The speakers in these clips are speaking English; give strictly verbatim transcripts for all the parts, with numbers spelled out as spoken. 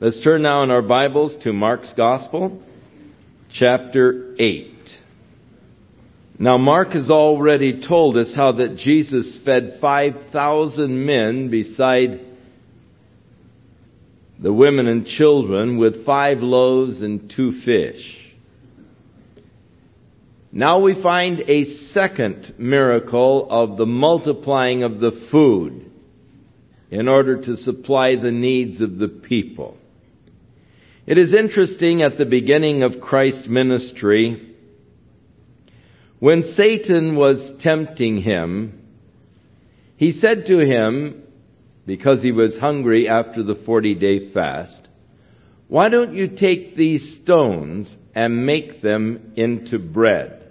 Let's turn now in our Bibles to Mark's Gospel, chapter eight. Now, Mark has already told us how that Jesus fed five thousand men beside the women and children with five loaves and two fish. Now we find a second miracle of the multiplying of the food in order to supply the needs of the people. It is interesting at the beginning of Christ's ministry, when Satan was tempting him, he said to him, because he was hungry after the forty-day fast, "Why don't you take these stones and make them into bread?"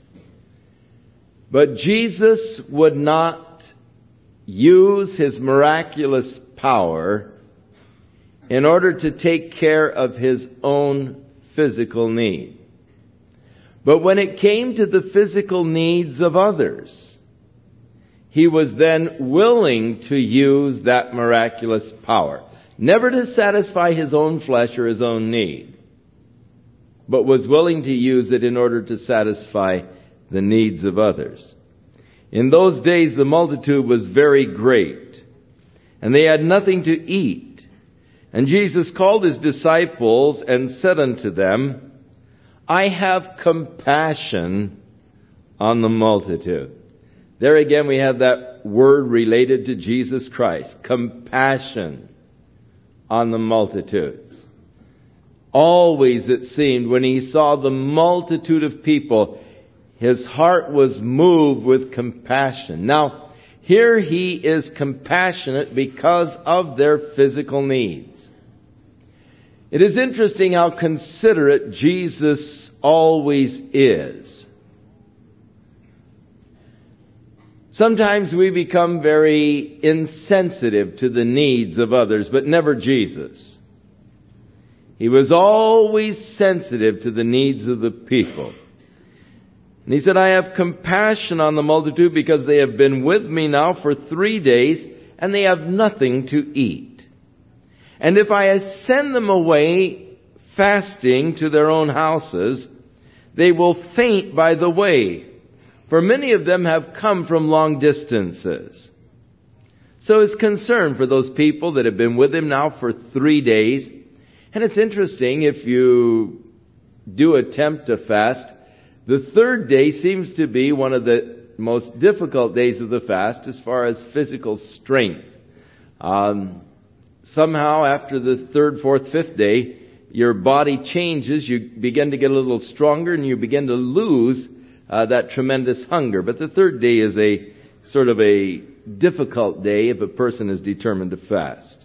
But Jesus would not use his miraculous power in order to take care of his own physical need. But when it came to the physical needs of others, he was then willing to use that miraculous power. Never to satisfy his own flesh or his own need, but was willing to use it in order to satisfy the needs of others. In those days the multitude was very great, and they had nothing to eat. And Jesus called his disciples and said unto them, "I have compassion on the multitude." There again we have that word related to Jesus Christ. Compassion on the multitudes. Always it seemed when he saw the multitude of people, his heart was moved with compassion. Now, here he is compassionate because of their physical needs. It is interesting how considerate Jesus always is. Sometimes we become very insensitive to the needs of others, but never Jesus. He was always sensitive to the needs of the people. And he said, "I have compassion on the multitude because they have been with me now for three days and they have nothing to eat. And if I send them away fasting to their own houses, they will faint by the way, for many of them have come from long distances." So his concern for those people that have been with him now for three days. And it's interesting, if you do attempt to fast, the third day seems to be one of the most difficult days of the fast as far as physical strength. Um, somehow after the third, fourth, fifth day, your body changes. You begin to get a little stronger and you begin to lose uh, that tremendous hunger. But the third day is a sort of a difficult day if a person is determined to fast.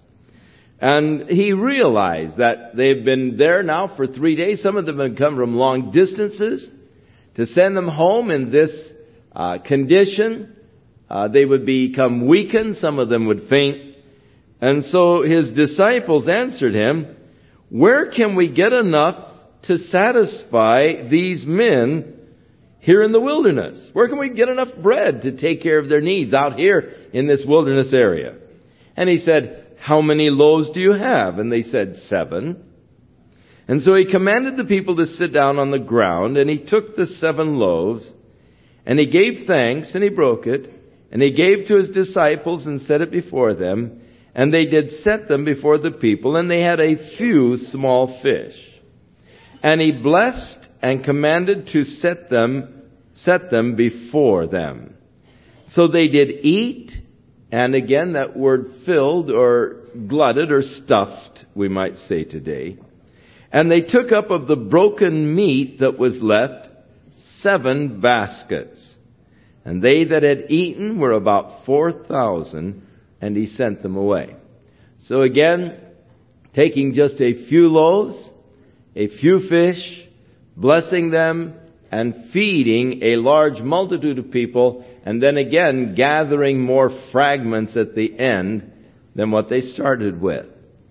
And he realized that they've been there now for three days. Some of them have come from long distances. To send them home in this uh, condition, uh, they would become weakened. Some of them would faint. And so his disciples answered him, "Where can we get enough to satisfy these men here in the wilderness? Where can we get enough bread to take care of their needs out here in this wilderness area?" And he said, "How many loaves do you have?" And they said, "Seven." And so he commanded the people to sit down on the ground, and he took the seven loaves, and he gave thanks, and he broke it, and he gave to his disciples and set it before them, and they did set them before the people, and they had a few small fish. And he blessed and commanded to set them, set them before them. So they did eat, and again that word filled or glutted or stuffed, we might say today. And they took up of the broken meat that was left seven baskets. And they that had eaten were about four thousand, and he sent them away. So again, taking just a few loaves, a few fish, blessing them, and feeding a large multitude of people, and then again gathering more fragments at the end than what they started with.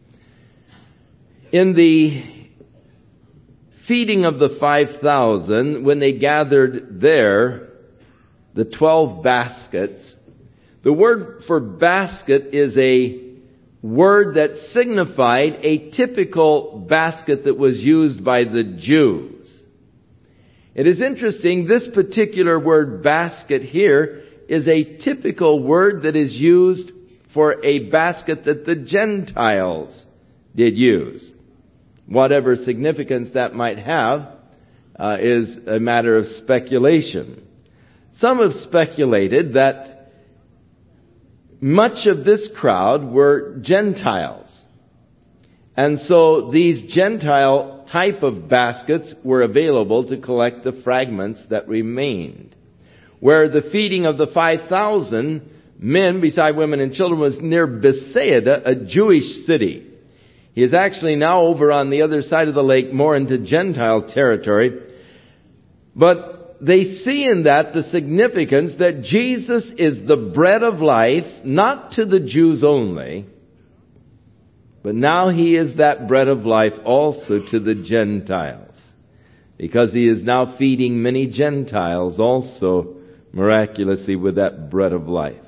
In the feeding of the five thousand, when they gathered there, the twelve baskets, the word for basket is a word that signified a typical basket that was used by the Jews. It is interesting, this particular word basket here is a typical word that is used for a basket that the Gentiles did use. Whatever significance that might have uh, is a matter of speculation. Some have speculated that much of this crowd were Gentiles. And so these Gentile type of baskets were available to collect the fragments that remained. Where the feeding of the five thousand men, beside women and children, was near Bethsaida, a Jewish city. He is actually now over on the other side of the lake, more into Gentile territory. But they see in that the significance that Jesus is the bread of life, not to the Jews only, but now He is that bread of life also to the Gentiles, because He is now feeding many Gentiles also miraculously with that bread of life.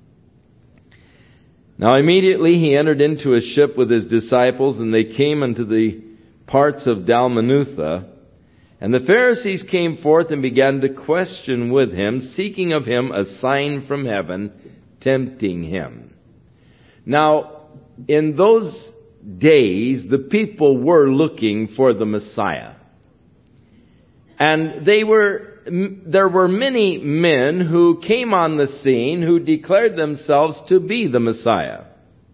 Now immediately He entered into a ship with His disciples, and they came unto the parts of Dalmanutha. And the Pharisees came forth and began to question with Him, seeking of Him a sign from heaven, tempting Him. Now, in those days, the people were looking for the Messiah. And they were, there were many men who came on the scene who declared themselves to be the Messiah.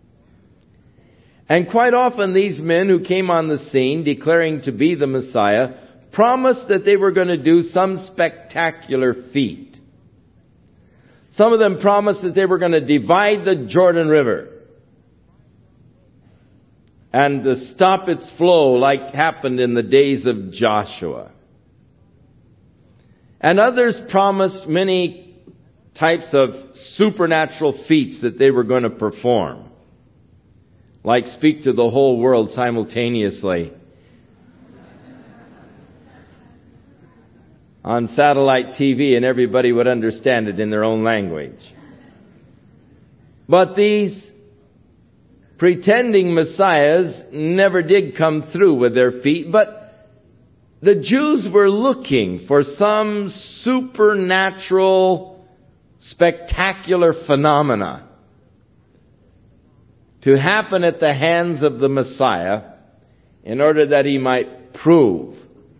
And quite often these men who came on the scene declaring to be the Messiah promised that they were going to do some spectacular feat. Some of them promised that they were going to divide the Jordan River and to stop its flow like happened in the days of Joshua. And others promised many types of supernatural feats that they were going to perform, like speak to the whole world simultaneously on satellite T V, and everybody would understand it in their own language. But these pretending messiahs never did come through with their feet, but the Jews were looking for some supernatural, spectacular phenomena to happen at the hands of the Messiah in order that He might prove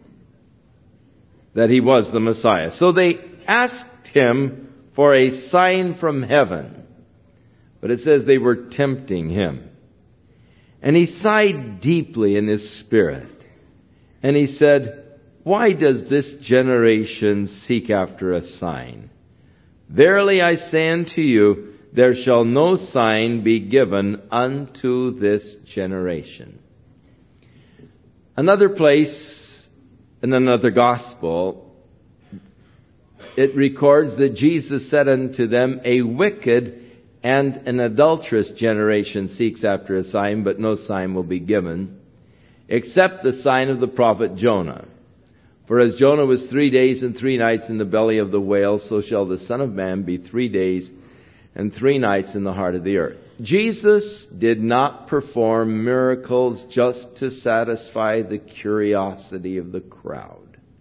that He was the Messiah. So they asked Him for a sign from heaven. But it says they were tempting Him. And He sighed deeply in His spirit. And He said, "Why does this generation seek after a sign? Verily I say unto you, there shall no sign be given unto this generation." Another place, in another gospel, it records that Jesus said unto them, "A wicked and an adulterous generation seeks after a sign, but no sign will be given, except the sign of the prophet Jonah. For as Jonah was three days and three nights in the belly of the whale, so shall the Son of Man be three days and three nights in the heart of the earth." Jesus did not perform miracles just to satisfy the curiosity of the crowd.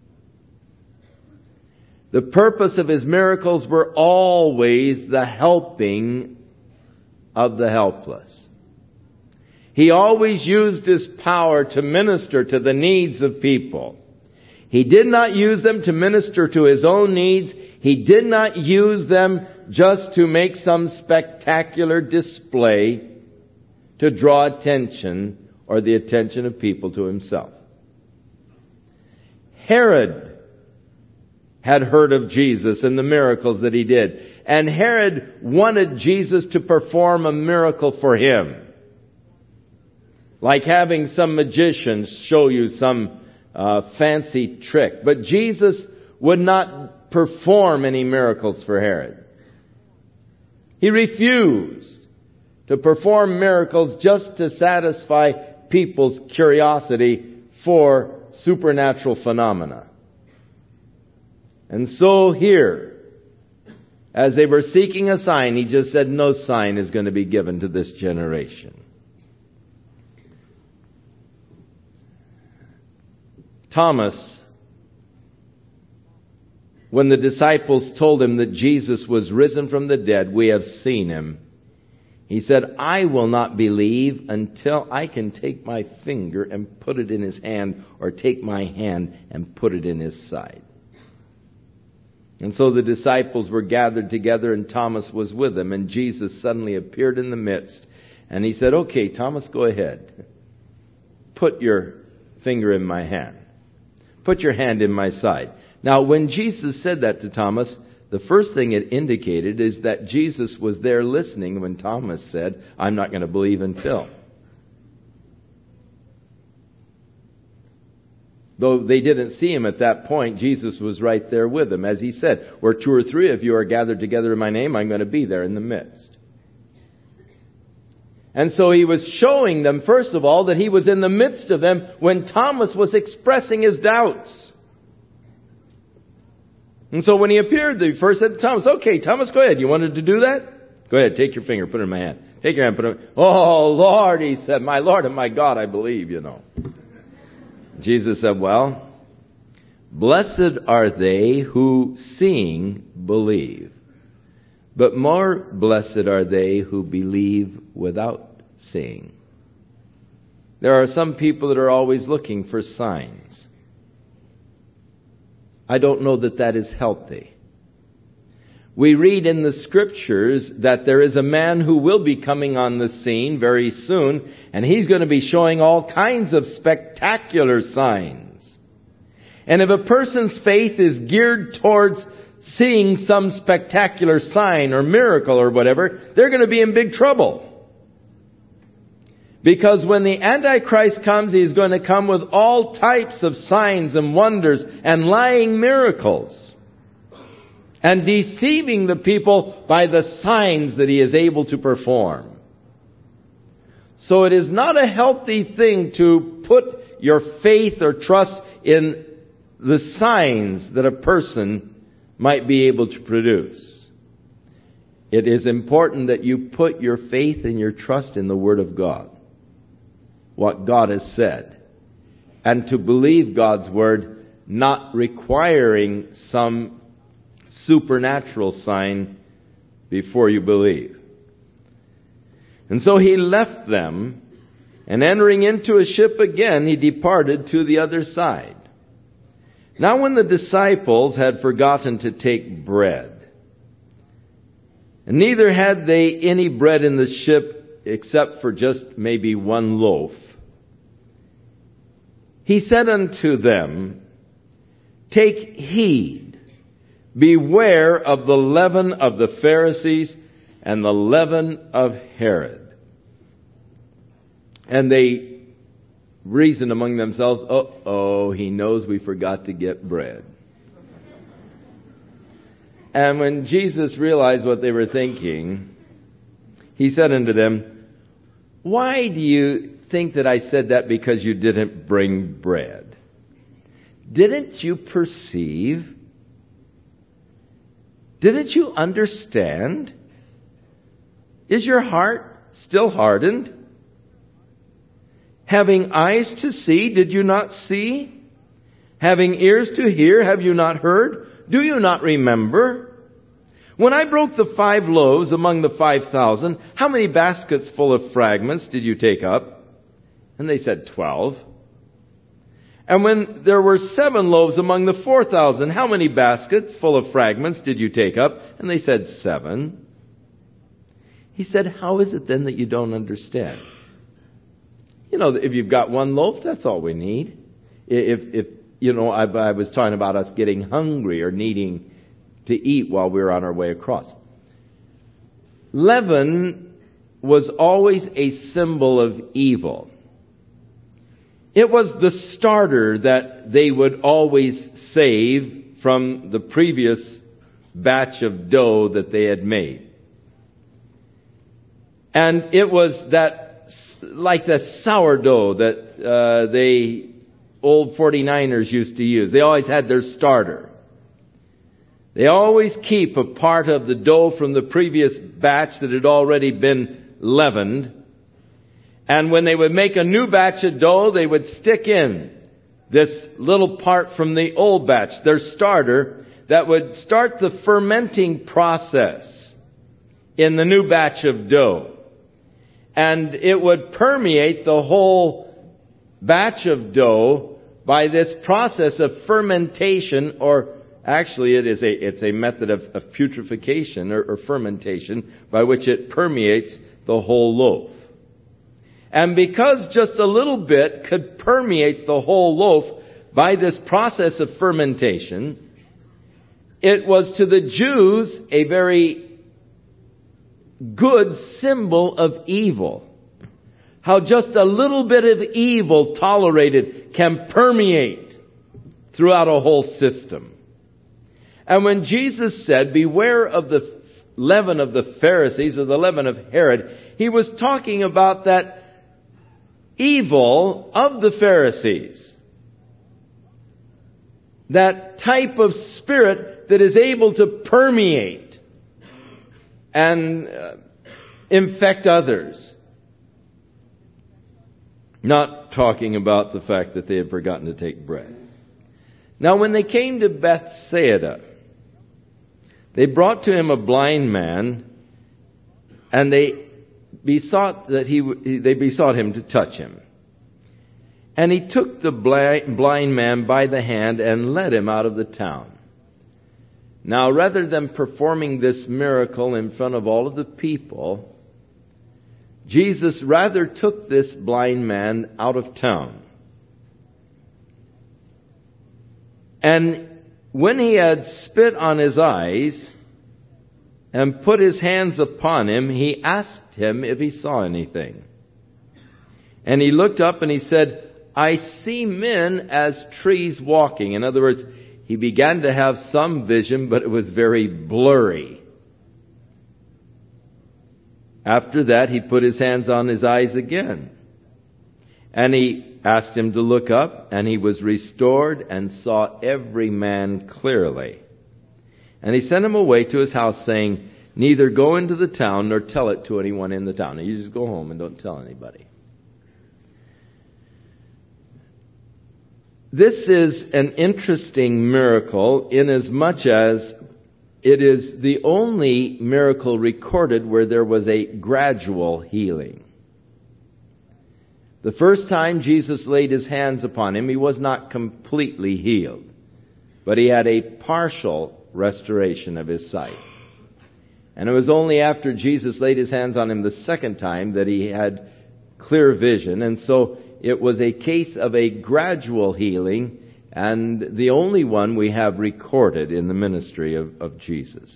The purpose of His miracles were always the helping of the helpless. He always used His power to minister to the needs of people. He did not use them to minister to His own needs. He did not use them just to make some spectacular display to draw attention or the attention of people to Himself. Herod had heard of Jesus and the miracles that He did. And Herod wanted Jesus to perform a miracle for him. Like having some magicians show you some uh, fancy trick. But Jesus would not perform any miracles for Herod. He refused to perform miracles just to satisfy people's curiosity for supernatural phenomena. And so here, as they were seeking a sign, He just said no sign is going to be given to this generation. Thomas, when the disciples told him that Jesus was risen from the dead, we have seen him. He said, I will not believe until I can take my finger and put it in his hand, or take my hand and put it in his side. And so the disciples were gathered together, and Thomas was with them, and Jesus suddenly appeared in the midst. And he said, okay, Thomas, go ahead. Put your finger in my hand. Put your hand in my side. Now, when Jesus said that to Thomas, the first thing it indicated is that Jesus was there listening when Thomas said, I'm not going to believe until. Though they didn't see him at that point, Jesus was right there with them. As he said, where two or three of you are gathered together in my name, I'm going to be there in the midst. And so he was showing them, first of all, that he was in the midst of them when Thomas was expressing his doubts. And so when he appeared, he first said to Thomas, okay, Thomas, go ahead. You wanted to do that? Go ahead, take your finger, put it in my hand. Take your hand, put it in. Oh, Lord, he said, my Lord and my God, I believe, you know. Jesus said, well, blessed are they who seeing believe. But more blessed are they who believe without seeing. There are some people that are always looking for signs. I don't know that that is healthy. We read in the Scriptures that there is a man who will be coming on the scene very soon, and he's going to be showing all kinds of spectacular signs. And if a person's faith is geared towards seeing some spectacular sign or miracle or whatever, they're going to be in big trouble. Because when the Antichrist comes, he's going to come with all types of signs and wonders and lying miracles, and deceiving the people by the signs that he is able to perform. So it is not a healthy thing to put your faith or trust in the signs that a person might be able to produce. It is important that you put your faith and your trust in the Word of God, what God has said, and to believe God's Word, not requiring some supernatural sign before you believe. And so he left them, and entering into a ship again, he departed to the other side. Now when the disciples had forgotten to take bread, and neither had they any bread in the ship except for just maybe one loaf, he said unto them, take heed, beware of the leaven of the Pharisees and the leaven of Herod. And they reasoned among themselves, uh-oh, he knows we forgot to get bread. And when Jesus realized what they were thinking, he said unto them, why do you think that I said that because you didn't bring bread? Didn't you perceive? Didn't you understand? Is your heart still hardened? Having eyes to see, did you not see? Having ears to hear, have you not heard? Do you not remember? When I broke the five loaves among the five thousand, how many baskets full of fragments did you take up? And they said, twelve. And when there were seven loaves among the four thousand, how many baskets full of fragments did you take up? And they said, seven. He said, how is it then that you don't understand? You know, if you've got one loaf, that's all we need. If, if you know, I, I was talking about us getting hungry or needing to eat while we were on our way across. Leaven was always a symbol of evil. It was the starter that they would always save from the previous batch of dough that they had made. And it was that, like the sourdough that uh, they, old forty-niners used to use. They always had their starter. They always keep a part of the dough from the previous batch that had already been leavened. And when they would make a new batch of dough, they would stick in this little part from the old batch, their starter, that would start the fermenting process in the new batch of dough. And it would permeate the whole batch of dough by this process of fermentation, or actually it is a, it's a method of, of putrefaction or, or fermentation by which it permeates the whole loaf. And because just a little bit could permeate the whole loaf by this process of fermentation, it was to the Jews a very good symbol of evil. How just a little bit of evil tolerated can permeate throughout a whole system. And when Jesus said, beware of the leaven of the Pharisees or the leaven of Herod, he was talking about that evil of the Pharisees. That type of spirit that is able to permeate and uh, infect others. Not talking about the fact that they had forgotten to take bread. Now when they came to Bethsaida, they brought to him a blind man, and they besought that he they besought him to touch him. And he took the blind man by the hand and led him out of the town. Now, rather than performing this miracle in front of all of the people, Jesus rather took this blind man out of town. And when he had spit on his eyes and put his hands upon him, he asked him if he saw anything. And he looked up and he said, I see men as trees walking. In other words, he began to have some vision, but it was very blurry. After that, he put his hands on his eyes again. And he asked him to look up, and he was restored and saw every man clearly. And he sent him away to his house, saying, neither go into the town nor tell it to anyone in the town. Now, you just go home and don't tell anybody. This is an interesting miracle inasmuch as it is the only miracle recorded where there was a gradual healing. The first time Jesus laid his hands upon him, he was not completely healed, but he had a partial restoration of his sight. And it was only after Jesus laid his hands on him the second time that he had clear vision. And so it was a case of a gradual healing, and the only one we have recorded in the ministry of, of Jesus.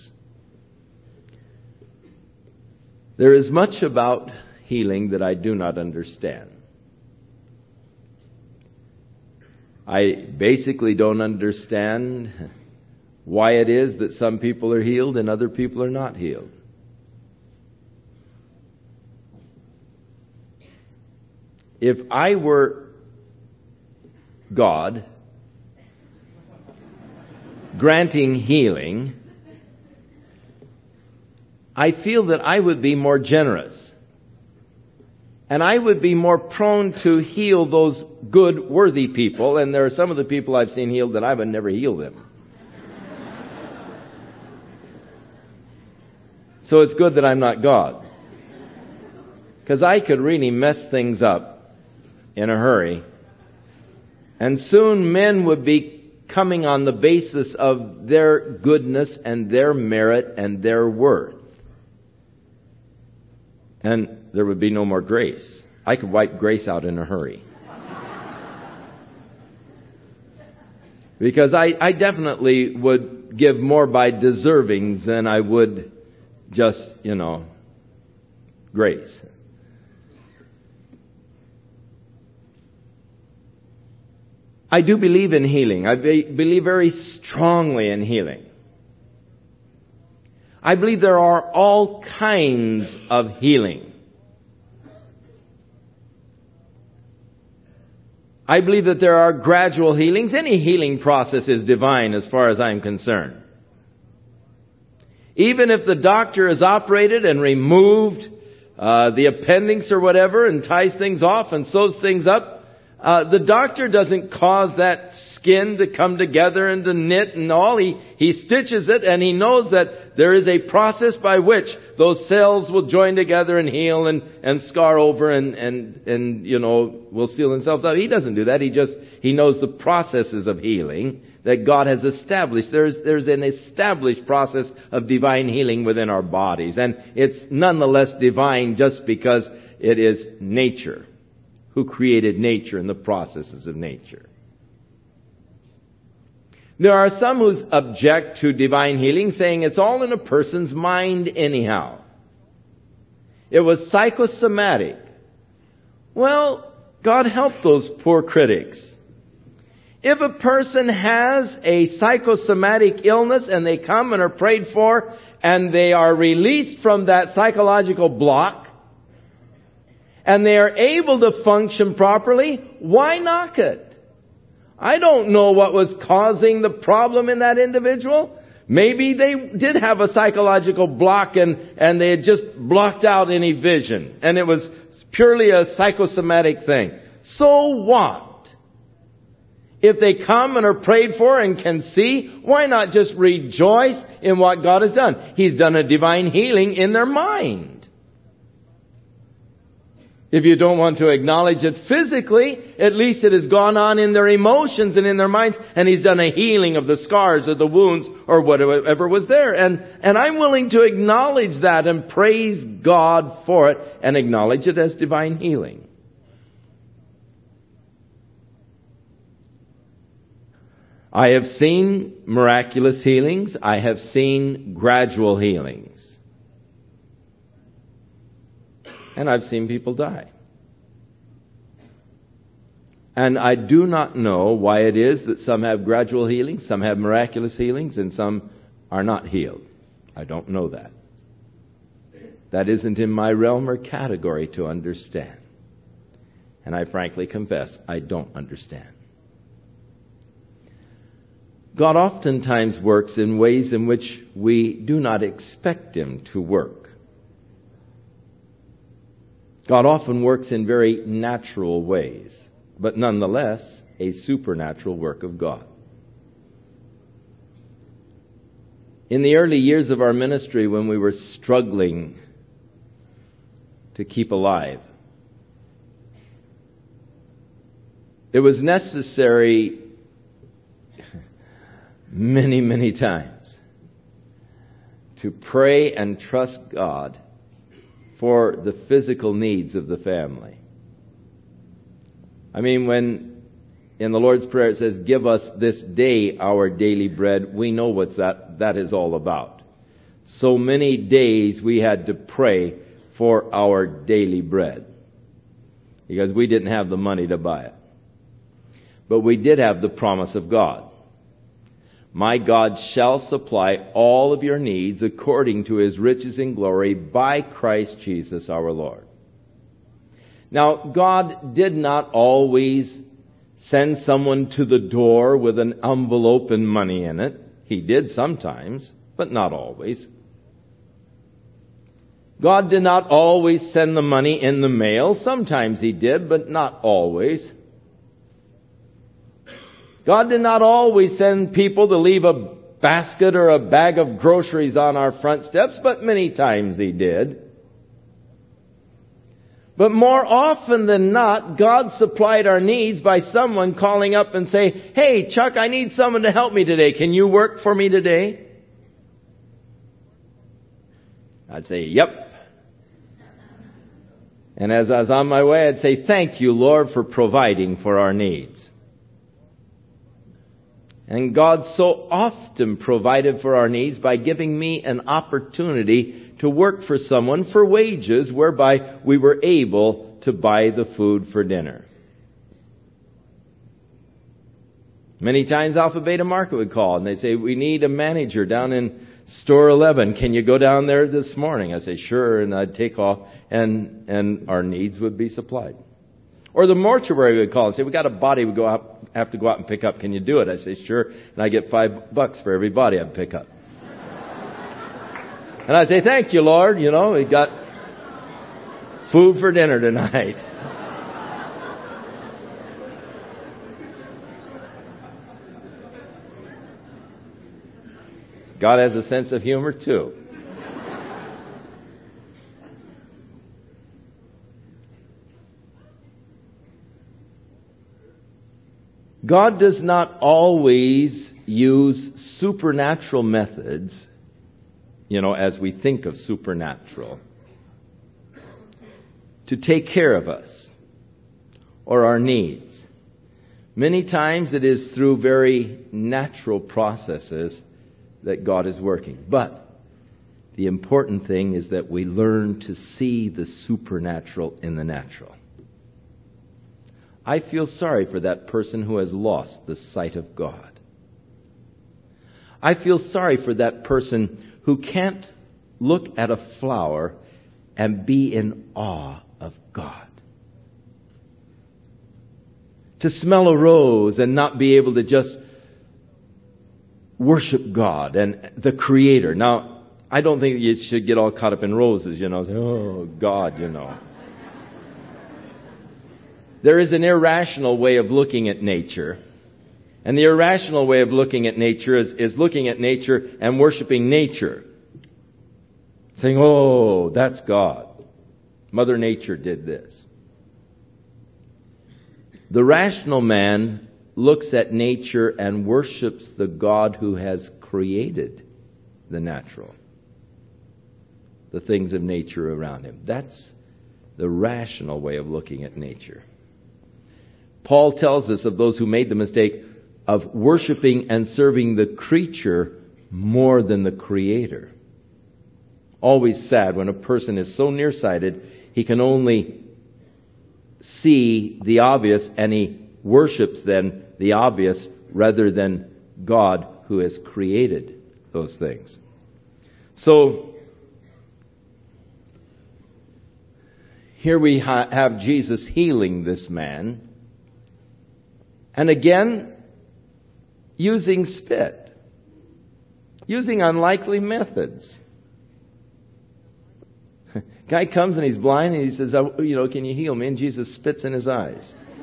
There is much about healing that I do not understand. I basically don't understand why it is that some people are healed and other people are not healed. If I were God granting healing, I feel that I would be more generous. And I would be more prone to heal those good, worthy people. And there are some of the people I've seen healed that I would never heal them. So it's good that I'm not God. Because I could really mess things up in a hurry. And soon men would be coming on the basis of their goodness and their merit and their worth. And there would be no more grace. I could wipe grace out in a hurry. Because I, I definitely would give more by deservings than I would just, you know, grace. I do believe in healing. I be, believe very strongly in healing. I believe there are all kinds of healing. I believe that there are gradual healings. Any healing process is divine as far as I'm concerned. Even if the doctor has operated and removed uh, the appendix or whatever and ties things off and sews things up, Uh, the doctor doesn't cause that skin to come together and to knit and all. He, he stitches it, and he knows that there is a process by which those cells will join together and heal and, and scar over and, and, and, you know, will seal themselves out. He doesn't do that. He just, he knows the processes of healing that God has established. There's, there's an established process of divine healing within our bodies. And it's nonetheless divine just because it is nature. Who created nature and the processes of nature. There are some who object to divine healing, saying it's all in a person's mind anyhow. It was psychosomatic. Well, God help those poor critics. If a person has a psychosomatic illness and they come and are prayed for and they are released from that psychological block, and they are able to function properly, why knock it? I don't know what was causing the problem in that individual. Maybe they did have a psychological block and, and they had just blocked out any vision. And it was purely a psychosomatic thing. So what? If they come and are prayed for and can see, why not just rejoice in what God has done? He's done a divine healing in their mind. If you don't want to acknowledge it physically, at least it has gone on in their emotions and in their minds, and He's done a healing of the scars or the wounds or whatever was there. And, and I'm willing to acknowledge that and praise God for it and acknowledge it as divine healing. I have seen miraculous healings. I have seen gradual healings. And I've seen people die. And I do not know why it is that some have gradual healings, some have miraculous healings, and some are not healed. I don't know that. That isn't in my realm or category to understand. And I frankly confess, I don't understand. God oftentimes works in ways in which we do not expect Him to work. God often works in very natural ways, but nonetheless, a supernatural work of God. In the early years of our ministry, when we were struggling to keep alive, it was necessary many, many times to pray and trust God for the physical needs of the family. I mean, when in the Lord's Prayer it says, "Give us this day our daily bread," we know what that, that is all about. So many days we had to pray for our daily bread because we didn't have the money to buy it. But we did have the promise of God. My God shall supply all of your needs according to His riches in glory by Christ Jesus our Lord. Now, God did not always send someone to the door with an envelope and money in it. He did sometimes, but not always. God did not always send the money in the mail. Sometimes He did, but not always. God did not always send people to leave a basket or a bag of groceries on our front steps, but many times He did. But more often than not, God supplied our needs by someone calling up and saying, "Hey, Chuck, I need someone to help me today. Can you work for me today?" I'd say, "Yep." And as I was on my way, I'd say, "Thank you, Lord, for providing for our needs." And God so often provided for our needs by giving me an opportunity to work for someone for wages whereby we were able to buy the food for dinner. Many times Alpha Beta Market would call and they'd say, "We need a manager down in store eleven. Can you go down there this morning?" I'd say, "Sure," and I'd take off and, and our needs would be supplied. Or the mortuary would call and say, "We got a body we go out, have to go out and pick up. Can you do it?" I say, "Sure." And I get five bucks for every body I pick up. And I say, "Thank you, Lord. You know, we got food for dinner tonight." God has a sense of humor too. God does not always use supernatural methods, you know, as we think of supernatural, to take care of us or our needs. Many times it is through very natural processes that God is working. But the important thing is that we learn to see the supernatural in the natural. I feel sorry for that person who has lost the sight of God. I feel sorry for that person who can't look at a flower and be in awe of God. To smell a rose and not be able to just worship God and the Creator. Now, I don't think you should get all caught up in roses, you know. Say, oh, God, you know. There is an irrational way of looking at nature. And the irrational way of looking at nature is, is looking at nature and worshiping nature. Saying, oh, that's God. Mother Nature did this. The rational man looks at nature and worships the God who has created the natural, the things of nature around him. That's the rational way of looking at nature. Paul tells us of those who made the mistake of worshiping and serving the creature more than the Creator. Always sad when a person is so nearsighted he can only see the obvious and he worships then the obvious rather than God who has created those things. So here we ha- have Jesus healing this man. And again, using spit. Using unlikely methods. Guy comes and he's blind and he says, oh, you know, can you heal me? And Jesus spits in his eyes.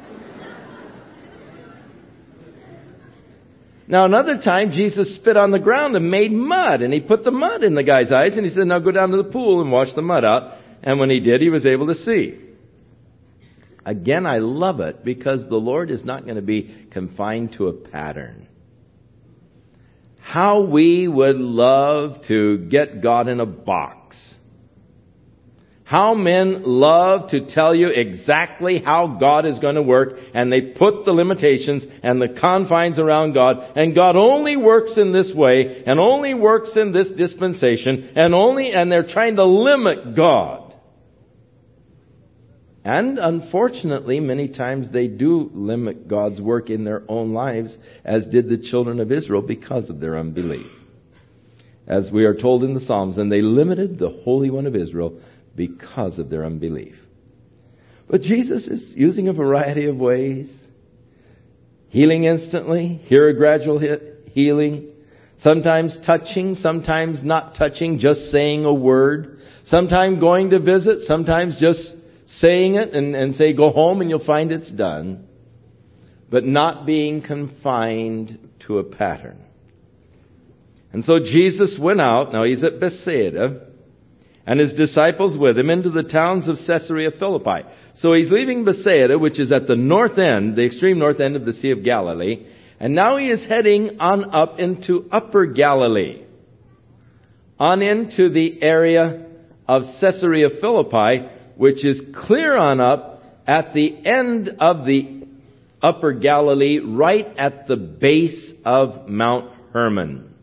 Now another time, Jesus spit on the ground and made mud. And he put the mud in the guy's eyes and he said, now go down to the pool and wash the mud out. And when he did, he was able to see. Again, I love it because the Lord is not going to be confined to a pattern. How we would love to get God in a box. How men love to tell you exactly how God is going to work, and they put the limitations and the confines around God, and God only works in this way, and only works in this dispensation, and only, and they're trying to limit God. And unfortunately, many times they do limit God's work in their own lives, as did the children of Israel because of their unbelief. As we are told in the Psalms, and they limited the Holy One of Israel because of their unbelief. But Jesus is using a variety of ways. Healing instantly, here a gradual healing, sometimes touching, sometimes not touching, just saying a word, sometimes going to visit, sometimes just saying it and, and say, go home and you'll find it's done. But not being confined to a pattern. And so Jesus went out, now he's at Bethsaida, and his disciples with him into the towns of Caesarea Philippi. So he's leaving Bethsaida, which is at the north end, the extreme north end of the Sea of Galilee. And now he is heading on up into Upper Galilee. On into the area of Caesarea Philippi, which is clear on up at the end of the Upper Galilee, right at the base of Mount Hermon.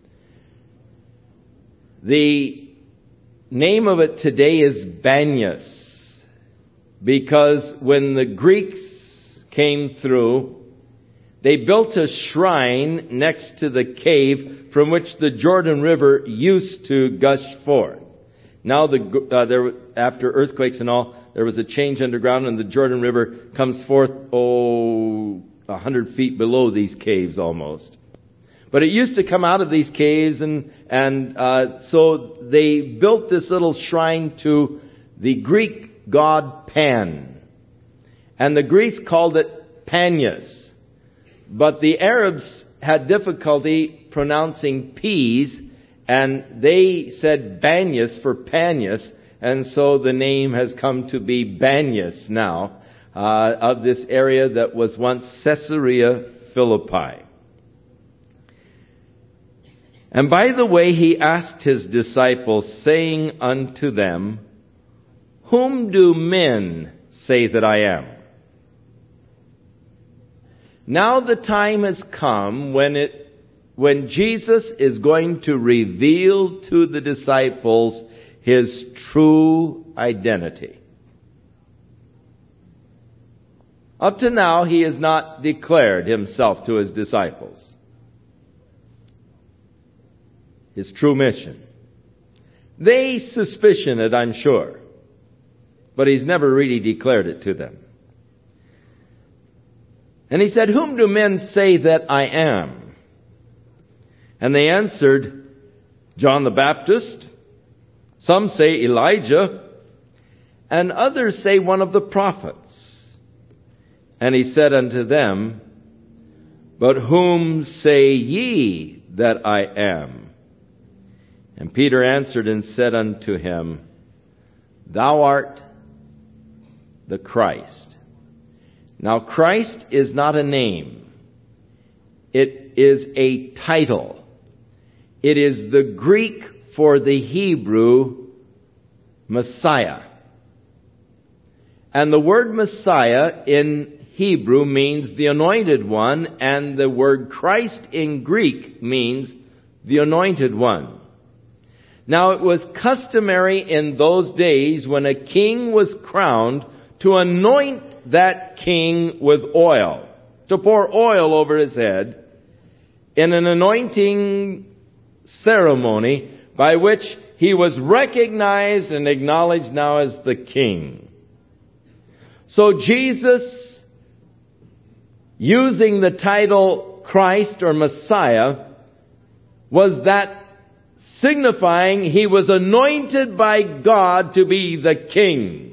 The name of it today is Banyas, because when the Greeks came through, they built a shrine next to the cave from which the Jordan River used to gush forth. Now, the, uh, there, after earthquakes and all, there was a change underground, and the Jordan River comes forth, oh, a hundred feet below these caves almost. But it used to come out of these caves, and and uh, so they built this little shrine to the Greek god Pan, and the Greeks called it Panias. But the Arabs had difficulty pronouncing P's, and they said Banyas for Panias, and so the name has come to be Banyas now, uh, of this area that was once Caesarea Philippi. And by the way, he asked his disciples, saying unto them, Whom do men say that I am? Now the time has come when it, when Jesus is going to reveal to the disciples his true identity. Up to now, he has not declared himself to his disciples. His true mission. They suspicion it, I'm sure, but he's never really declared it to them. And he said, Whom do men say that I am? And they answered, John the Baptist. Some say Elijah, and others say one of the prophets. And he said unto them, But whom say ye that I am? And Peter answered and said unto him, Thou art the Christ. Now Christ is not a name. It is a title. It is the Greek for the Hebrew Messiah. And the word Messiah in Hebrew means the anointed one, and the word Christ in Greek means the anointed one. Now it was customary in those days when a king was crowned to anoint that king with oil, to pour oil over his head in an anointing ceremony by which he was recognized and acknowledged now as the king. So Jesus, using the title Christ or Messiah, was that signifying he was anointed by God to be the king.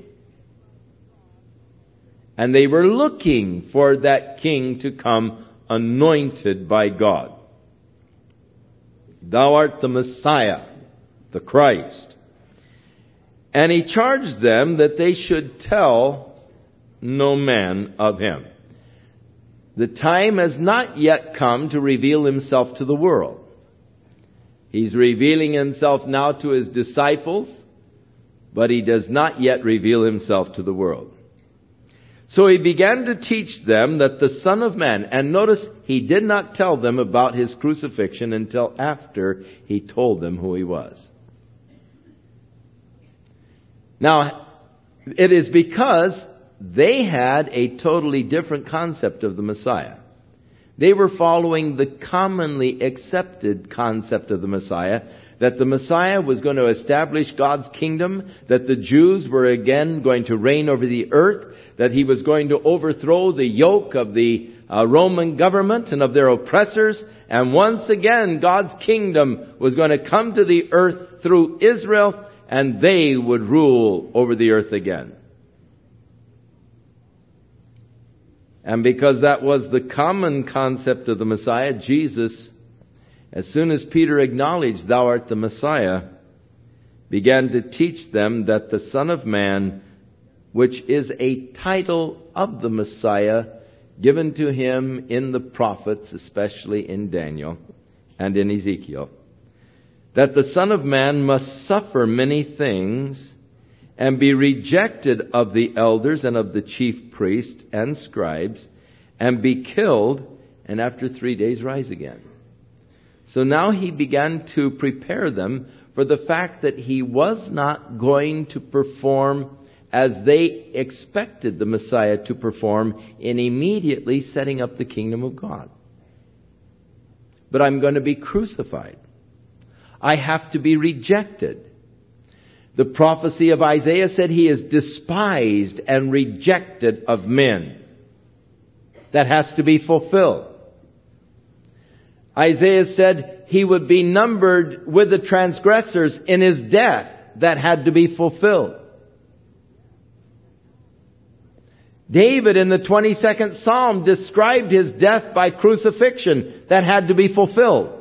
And they were looking for that king to come anointed by God. Thou art the Messiah, the Christ. And he charged them that they should tell no man of him. The time has not yet come to reveal himself to the world. He's revealing himself now to his disciples, but he does not yet reveal himself to the world. So he began to teach them that the Son of Man, and notice he did not tell them about his crucifixion until after he told them who he was. Now, it is because they had a totally different concept of the Messiah. They were following the commonly accepted concept of the Messiah, that the Messiah was going to establish God's kingdom, that the Jews were again going to reign over the earth, that he was going to overthrow the yoke of the uh, Roman government and of their oppressors, and once again God's kingdom was going to come to the earth through Israel, and they would rule over the earth again. And because that was the common concept of the Messiah, Jesus, as soon as Peter acknowledged, Thou art the Messiah, began to teach them that the Son of Man, which is a title of the Messiah given to him in the prophets, especially in Daniel and in Ezekiel, that the Son of Man must suffer many things and be rejected of the elders and of the chief priests and scribes, and be killed, and after three days rise again. So now he began to prepare them for the fact that he was not going to perform as they expected the Messiah to perform in immediately setting up the kingdom of God. But I'm going to be crucified. I have to be rejected. The prophecy of Isaiah said he is despised and rejected of men. That has to be fulfilled. Isaiah said he would be numbered with the transgressors in his death. That had to be fulfilled. David in the twenty-second Psalm described his death by crucifixion that had to be fulfilled.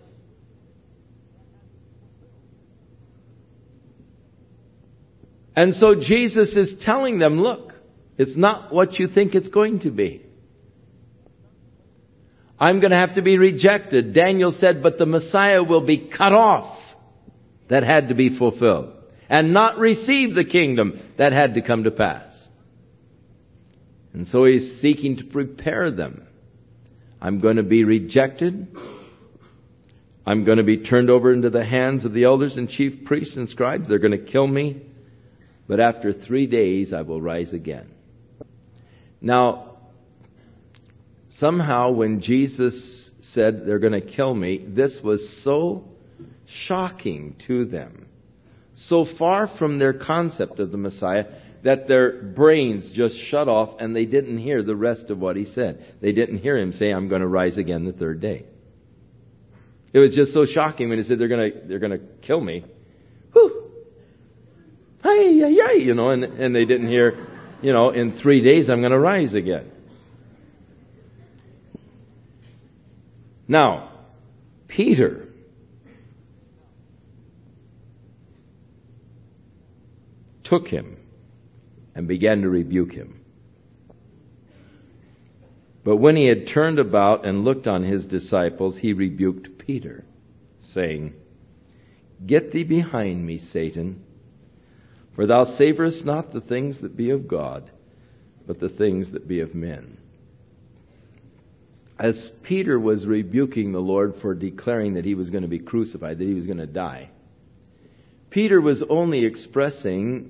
And so Jesus is telling them, look, it's not what you think it's going to be. I'm going to have to be rejected. Daniel said, but the Messiah will be cut off. That had to be fulfilled. And not receive the kingdom that had to come to pass. And so he's seeking to prepare them. I'm going to be rejected. I'm going to be turned over into the hands of the elders and chief priests and scribes. They're going to kill me. But after three days, I will rise again. Now, somehow when Jesus said they're going to kill me, this was so shocking to them. So far from their concept of the Messiah that their brains just shut off and they didn't hear the rest of what he said. They didn't hear him say, I'm going to rise again the third day. It was just so shocking when he said they're going to they're going to kill me. Whew. Hey, hey, hey, you know, and, and they didn't hear, you know, in three days I'm going to rise again. Now, Peter took him and began to rebuke him. But when he had turned about and looked on his disciples, he rebuked Peter, saying, Get thee behind me, Satan, for thou savorest not the things that be of God, but the things that be of men. As Peter was rebuking the Lord for declaring that he was going to be crucified, that he was going to die, Peter was only expressing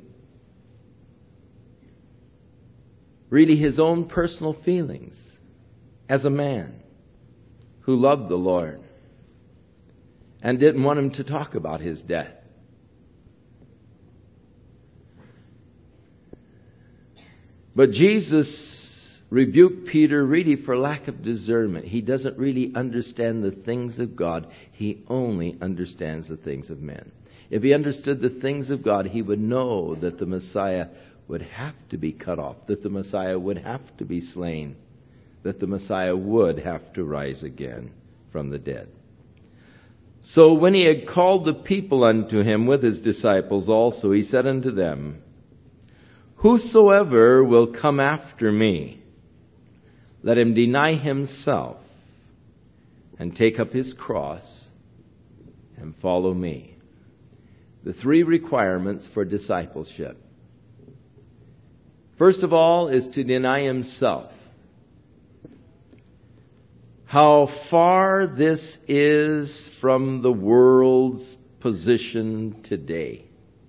really his own personal feelings as a man who loved the Lord and didn't want him to talk about his death. But Jesus rebuked Peter really for lack of discernment. He doesn't really understand the things of God. He only understands the things of men. If he understood the things of God, he would know that the Messiah would have to be cut off, that the Messiah would have to be slain, that the Messiah would have to rise again from the dead. So when he had called the people unto him with his disciples also, he said unto them, Whosoever will come after me, let him deny himself and take up his cross and follow me. The three requirements for discipleship. First of all is to deny himself. How far this is from the world's position today.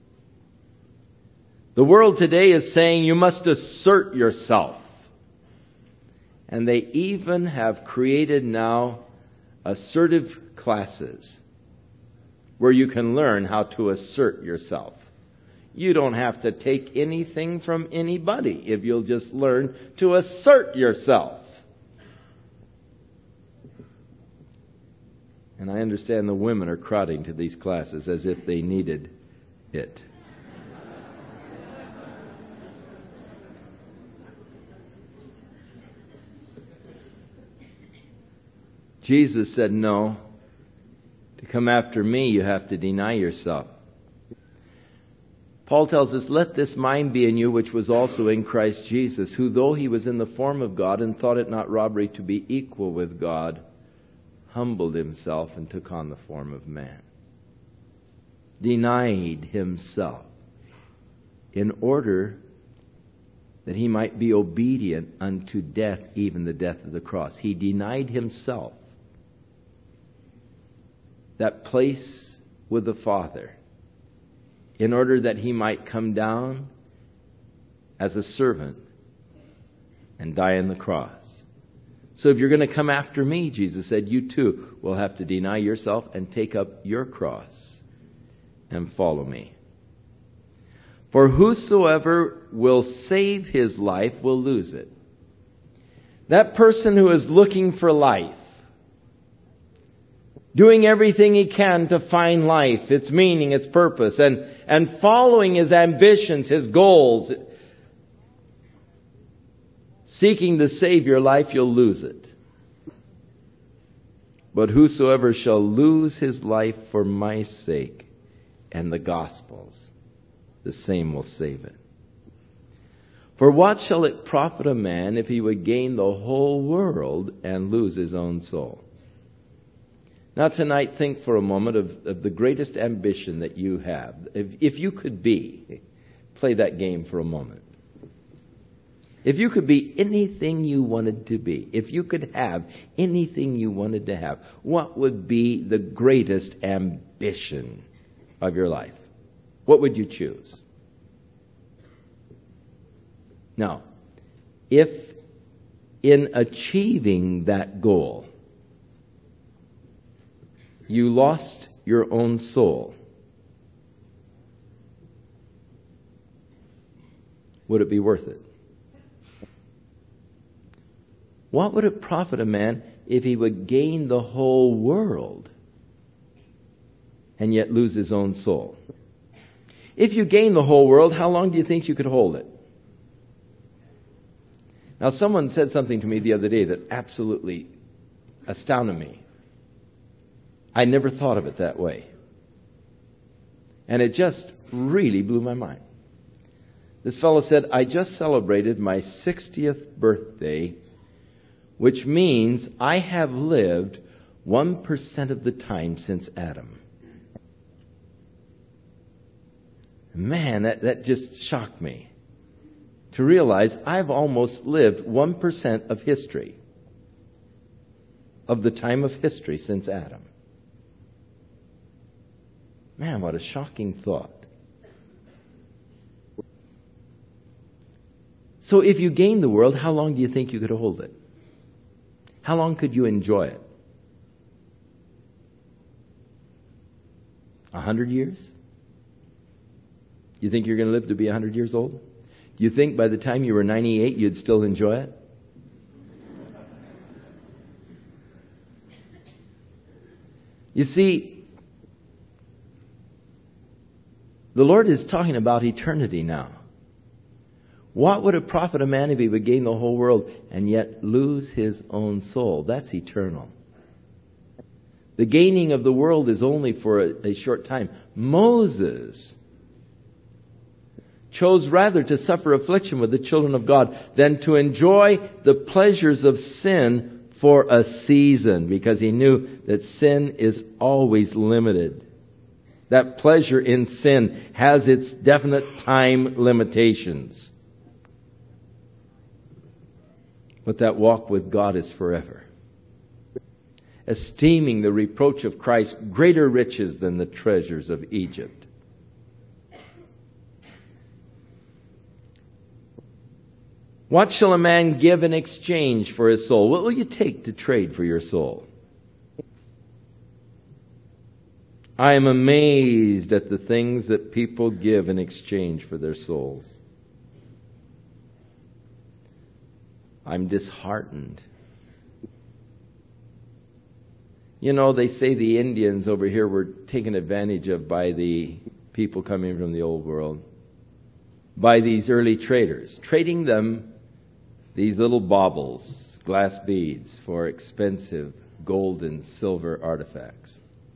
The world today is saying you must assert yourself. And they even have created now assertive classes where you can learn how to assert yourself. You don't have to take anything from anybody if you'll just learn to assert yourself. And I understand the women are crowding to these classes as if they needed it. Jesus said, no, to come after me, you have to deny yourself. Paul tells us, let this mind be in you, which was also in Christ Jesus, who though he was in the form of God and thought it not robbery to be equal with God, humbled himself and took on the form of man. Denied himself in order that he might be obedient unto death, even the death of the cross. He denied himself that place with the Father in order that he might come down as a servant and die on the cross. So if you're going to come after me, Jesus said, you too will have to deny yourself and take up your cross and follow me. For whosoever will save his life will lose it. That person who is looking for life, doing everything he can to find life, its meaning, its purpose, and, and following his ambitions, his goals, Seeking to save your life, you'll lose it. But whosoever shall lose his life for my sake and the gospel's, the same will save it. For what shall it profit a man if he would gain the whole world and lose his own soul? Now tonight, think for a moment of, of the greatest ambition that you have. If, if you could be, play that game for a moment. If you could be anything you wanted to be, if you could have anything you wanted to have, what would be the greatest ambition of your life? What would you choose? Now, if in achieving that goal, you lost your own soul, would it be worth it? What would it profit a man if he would gain the whole world and yet lose his own soul? If you gain the whole world, how long do you think you could hold it? Now, someone said something to me the other day that absolutely astounded me. I never thought of it that way. And it just really blew my mind. This fellow said, I just celebrated my sixtieth birthday, which means I have lived one percent of the time since Adam. Man, that, that just shocked me. To realize I've almost lived one percent of history, of the time of history since Adam. Man, what a shocking thought. So if you gained the world, how long do you think you could hold it? How long could you enjoy it? A hundred years? You think you're going to live to be a hundred years old? Do you think by the time you were ninety-eight, you'd still enjoy it? You see, the Lord is talking about eternity now. What would it profit a man if he would gain the whole world and yet lose his own soul? That's eternal. The gaining of the world is only for a, a short time. Moses chose rather to suffer affliction with the children of God than to enjoy the pleasures of sin for a season, because he knew that sin is always limited. That pleasure in sin has its definite time limitations. But that walk with God is forever. Esteeming the reproach of Christ greater riches than the treasures of Egypt. What shall a man give in exchange for his soul? What will you take to trade for your soul? I am amazed at the things that people give in exchange for their souls. I'm disheartened. You know, they say the Indians over here were taken advantage of by the people coming from the old world, by these early traders, trading them these little baubles, glass beads, for expensive gold and silver artifacts.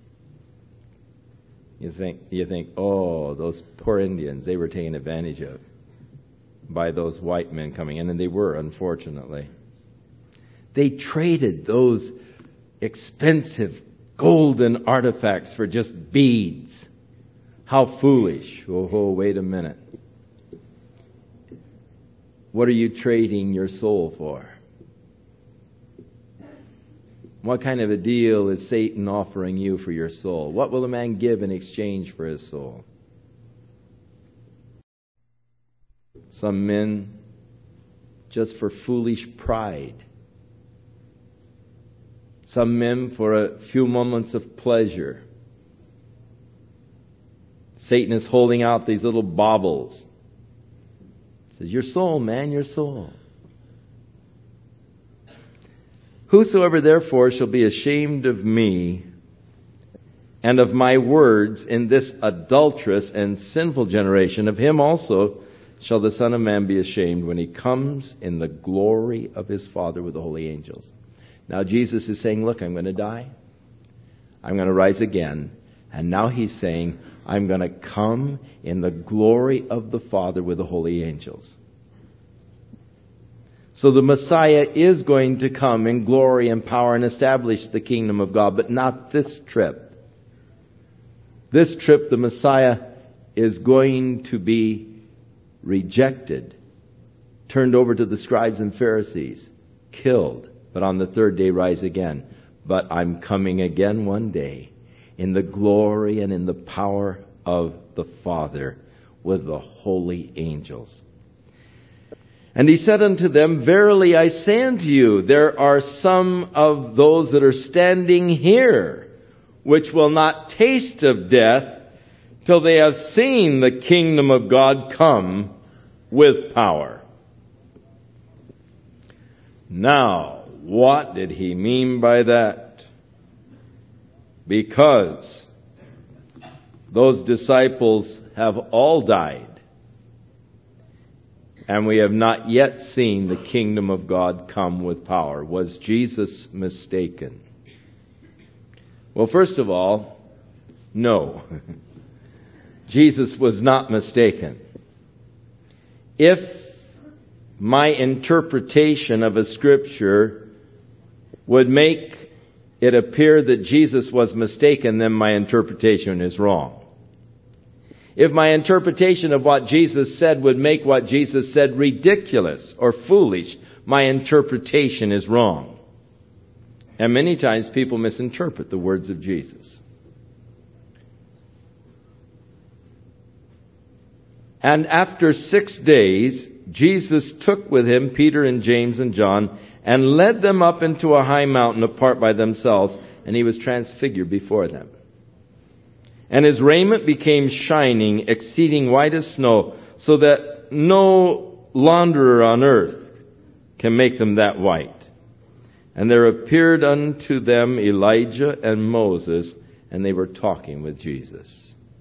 You think, you think, oh, those poor Indians, they were taken advantage of by those white men coming in, and they were, unfortunately. They traded those expensive golden artifacts for just beads. How foolish. Oh, oh, wait a minute. What are you trading your soul for? What kind of a deal is Satan offering you for your soul? What will a man give in exchange for his soul? Some men, just for foolish pride. Some men for a few moments of pleasure. Satan is holding out these little baubles. He says, your soul, man, your soul. Whosoever therefore shall be ashamed of me and of my words in this adulterous and sinful generation, of him also shall the Son of Man be ashamed when he comes in the glory of his Father with the holy angels. Now Jesus is saying, look, I'm going to die. I'm going to rise again. And now he's saying, I'm going to come in the glory of the Father with the holy angels. So the Messiah is going to come in glory and power and establish the kingdom of God, but not this trip. This trip, the Messiah is going to be rejected, turned over to the scribes and Pharisees, killed, but on the third day rise again. But I'm coming again one day in the glory and in the power of the Father with the holy angels. And he said unto them, verily I say unto you, there are some of those that are standing here which will not taste of death till they have seen the kingdom of God come with power. Now, what did he mean by that? Because those disciples have all died, and we have not yet seen the kingdom of God come with power. Was Jesus mistaken? Well, first of all, no. Jesus was not mistaken. If my interpretation of a scripture would make it appear that Jesus was mistaken, then my interpretation is wrong. If my interpretation of what Jesus said would make what Jesus said ridiculous or foolish, my interpretation is wrong. And many times people misinterpret the words of Jesus. And after six days, Jesus took with him Peter and James and John and led them up into a high mountain apart by themselves, and he was transfigured before them. And his raiment became shining, exceeding white as snow, so that no launderer on earth can make them that white. And there appeared unto them Elijah and Moses, and they were talking with Jesus.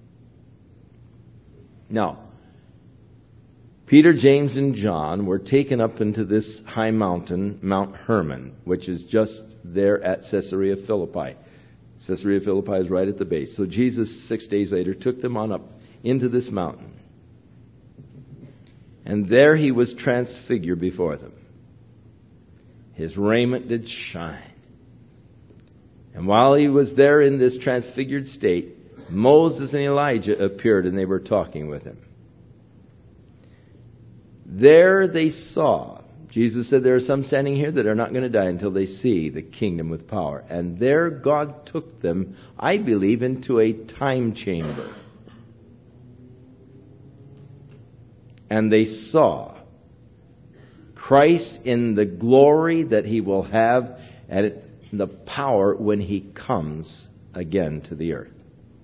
Now, Peter, James, and John were taken up into this high mountain, Mount Hermon, which is just there at Caesarea Philippi. Caesarea Philippi is right at the base. So Jesus, six days later, took them on up into this mountain. And there he was transfigured before them. His raiment did shine. And while he was there in this transfigured state, Moses and Elijah appeared, and they were talking with him. There they saw, Jesus said there are some standing here that are not going to die until they see the kingdom with power. And there God took them, I believe, into a time chamber. And they saw Christ in the glory that he will have and the power when he comes again to the earth.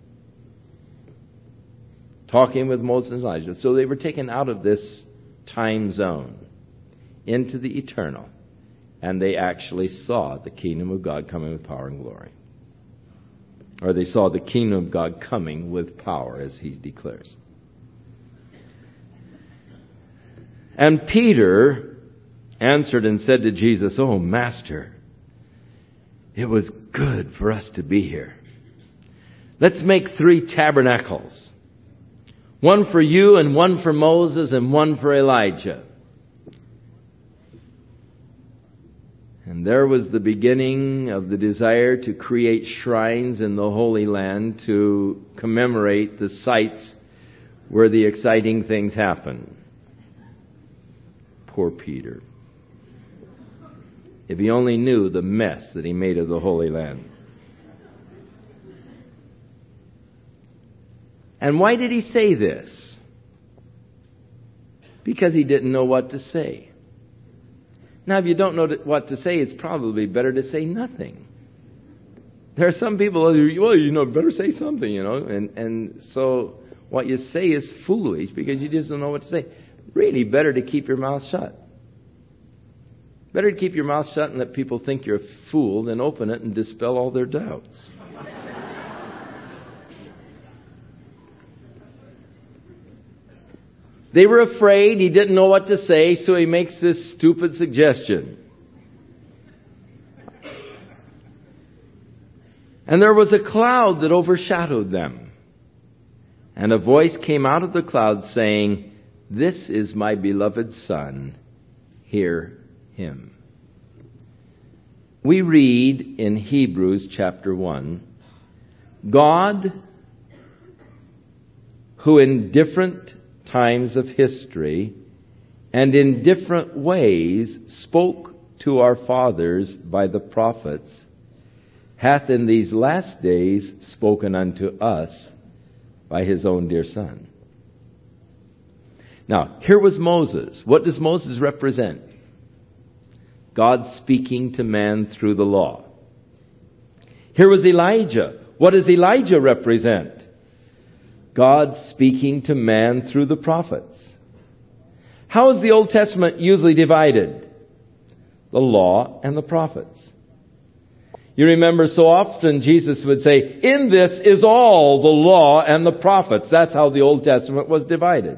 Talking with Moses and Elijah. So they were taken out of this time zone into the eternal, and they actually saw the kingdom of God coming with power and glory. Or they saw the kingdom of God coming with power, as he declares. And Peter answered and said to Jesus, "Oh, Master, it was good for us to be here. Let's make three tabernacles. One for you, and one for Moses, and one for Elijah." And there was the beginning of the desire to create shrines in the Holy Land to commemorate the sites where the exciting things happen. Poor Peter. If he only knew the mess that he made of the Holy Land. And why did he say this? Because he didn't know what to say. Now, if you don't know what to say, it's probably better to say nothing. There are some people who, well, you know, better say something, you know. And, and so what you say is foolish because you just don't know what to say. Really better to keep your mouth shut. Better to keep your mouth shut and let people think you're a fool than open it and dispel all their doubts. They were afraid. He didn't know what to say, so he makes this stupid suggestion. And there was a cloud that overshadowed them. And a voice came out of the cloud saying, "This is my beloved Son. Hear him." We read in Hebrews chapter one, God, who in different times of history and in different ways spoke to our fathers by the prophets, hath in these last days spoken unto us by his own dear Son. Now, here was Moses. What does Moses represent? God speaking to man through the law. Here was Elijah. What does Elijah represent? God speaking to man through the prophets. How is the Old Testament usually divided? The law and the prophets. You remember so often Jesus would say, "In this is all the law and the prophets." That's how the Old Testament was divided.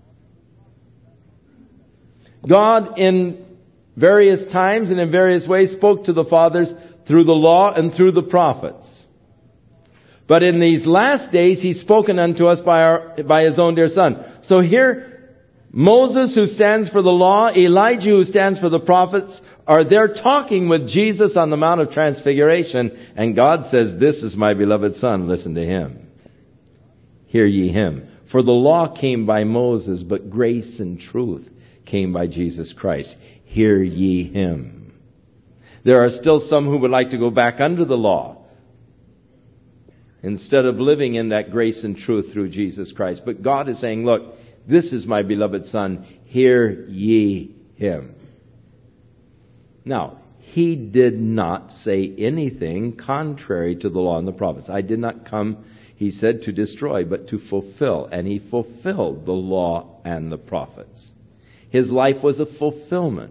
God in various times and in various ways spoke to the fathers through the law and through the prophets. But in these last days, He's spoken unto us by our, by His own dear Son. So here, Moses, who stands for the law, Elijah, who stands for the prophets, are there talking with Jesus on the Mount of Transfiguration. And God says, "This is my beloved Son, listen to Him. Hear ye Him. For the law came by Moses, but grace and truth came by Jesus Christ. Hear ye Him." There are still some who would like to go back under the law, instead of living in that grace and truth through Jesus Christ. But God is saying, look, this is my beloved Son. Hear ye Him. Now, He did not say anything contrary to the law and the prophets. I did not come, He said, to destroy, but to fulfill. And He fulfilled the law and the prophets. His life was a fulfillment.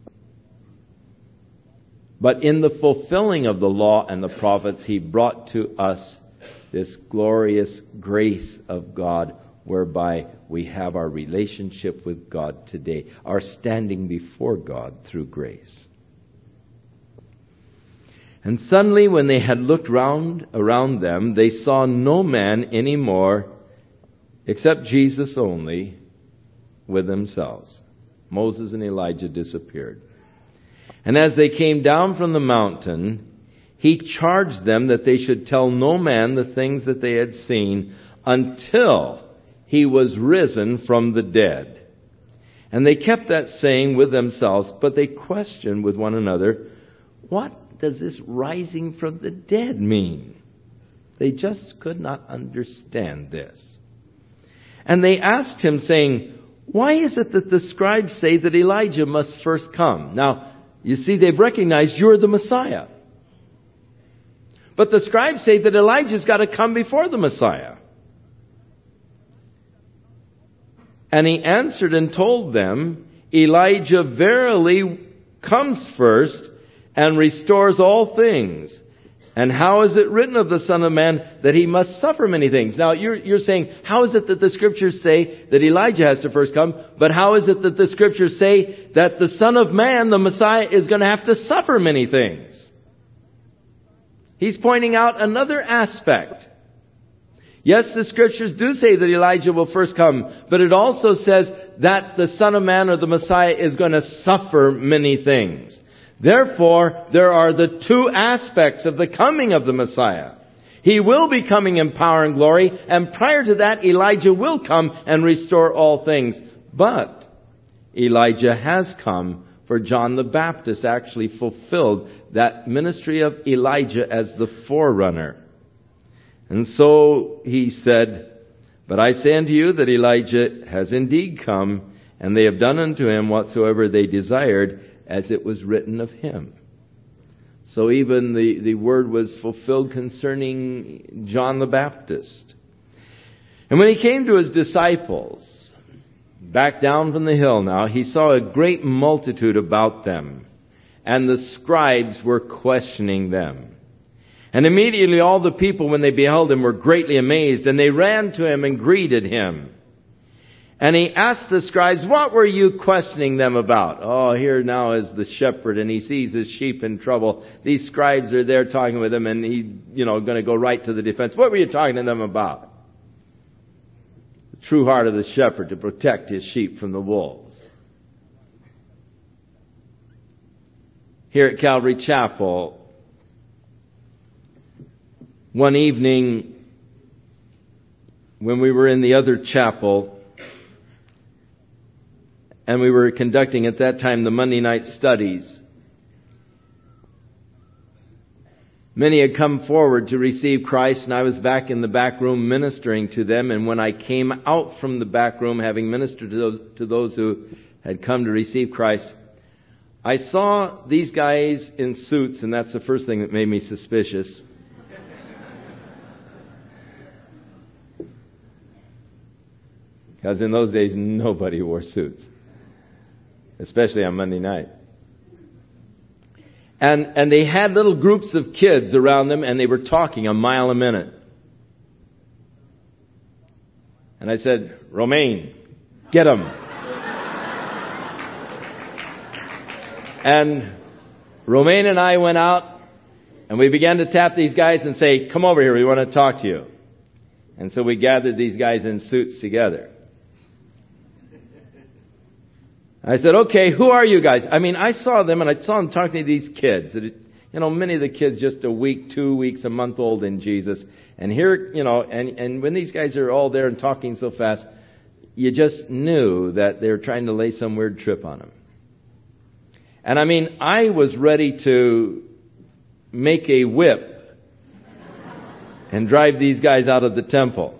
But in the fulfilling of the law and the prophets, He brought to us this glorious grace of God, whereby we have our relationship with God today, our standing before God through grace. And suddenly, when they had looked round around them, they saw no man any more, except Jesus only, with themselves. Moses and Elijah disappeared. And as they came down from the mountain, He charged them that they should tell no man the things that they had seen until He was risen from the dead. And they kept that saying with themselves, but they questioned with one another, "What does this rising from the dead mean?" They just could not understand this. And they asked Him, saying, "Why is it that the scribes say that Elijah must first come?" Now, you see, they've recognized you're the Messiah. But the scribes say that Elijah's got to come before the Messiah. And He answered and told them, "Elijah verily comes first and restores all things. And how is it written of the Son of Man that He must suffer many things?" Now, you're, you're saying, how is it that the Scriptures say that Elijah has to first come? But how is it that the Scriptures say that the Son of Man, the Messiah, is going to have to suffer many things? He's pointing out another aspect. Yes, the Scriptures do say that Elijah will first come, but it also says that the Son of Man, or the Messiah, is going to suffer many things. Therefore, there are the two aspects of the coming of the Messiah. He will be coming in power and glory, and prior to that, Elijah will come and restore all things. But Elijah has come, for John the Baptist actually fulfilled that ministry of Elijah as the forerunner. And so he said, "But I say unto you that Elijah has indeed come, and they have done unto him whatsoever they desired, as it was written of him." So even the, the word was fulfilled concerning John the Baptist. And when He came to His disciples, back down from the hill now, He saw a great multitude about them, and the scribes were questioning them. And immediately all the people, when they beheld Him, were greatly amazed, and they ran to Him and greeted Him. And he asked the scribes, what were you questioning them about? Oh, here now is the shepherd, and he sees his sheep in trouble. These scribes are there talking with him, and he, you know, going to go right to the defense. What were you talking to them about? The true heart of the shepherd, to protect his sheep from the wolves. Here at Calvary Chapel, one evening when we were in the other chapel, and we were conducting at that time the Monday night studies, many had come forward to receive Christ, and I was back in the back room ministering to them. And when I came out from the back room, having ministered to those, to those who had come to receive Christ, I saw these guys in suits, and that's the first thing that made me suspicious. Because in those days, nobody wore suits, especially on Monday night. And and they had little groups of kids around them, and they were talking a mile a minute. And I said, Romaine, get them. And Romaine and I went out, and we began to tap these guys and say, come over here, we want to talk to you. And so we gathered these guys in suits together. I said, okay, who are you guys? I mean, I saw them, and I saw them talking to these kids. You know, many of the kids just a week, two weeks, a month old in Jesus. And here, you know, and, and when these guys are all there and talking so fast, you just knew that they were trying to lay some weird trip on them. And I mean, I was ready to make a whip and drive these guys out of the temple.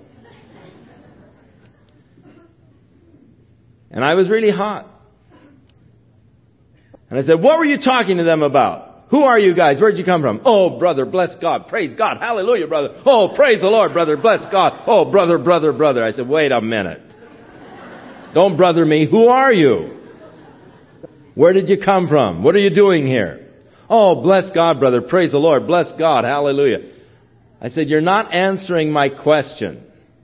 And I was really hot. And I said, what were you talking to them about? Who are you guys? Where'd you come from? Oh, brother, bless God. Praise God. Hallelujah, brother. Oh, praise the Lord, brother. Bless God. Oh, brother, brother, brother. I said, wait a minute. Don't brother me. Who are you? Where did you come from? What are you doing here? Oh, bless God, brother. Praise the Lord. Bless God. Hallelujah. I said, you're not answering my question.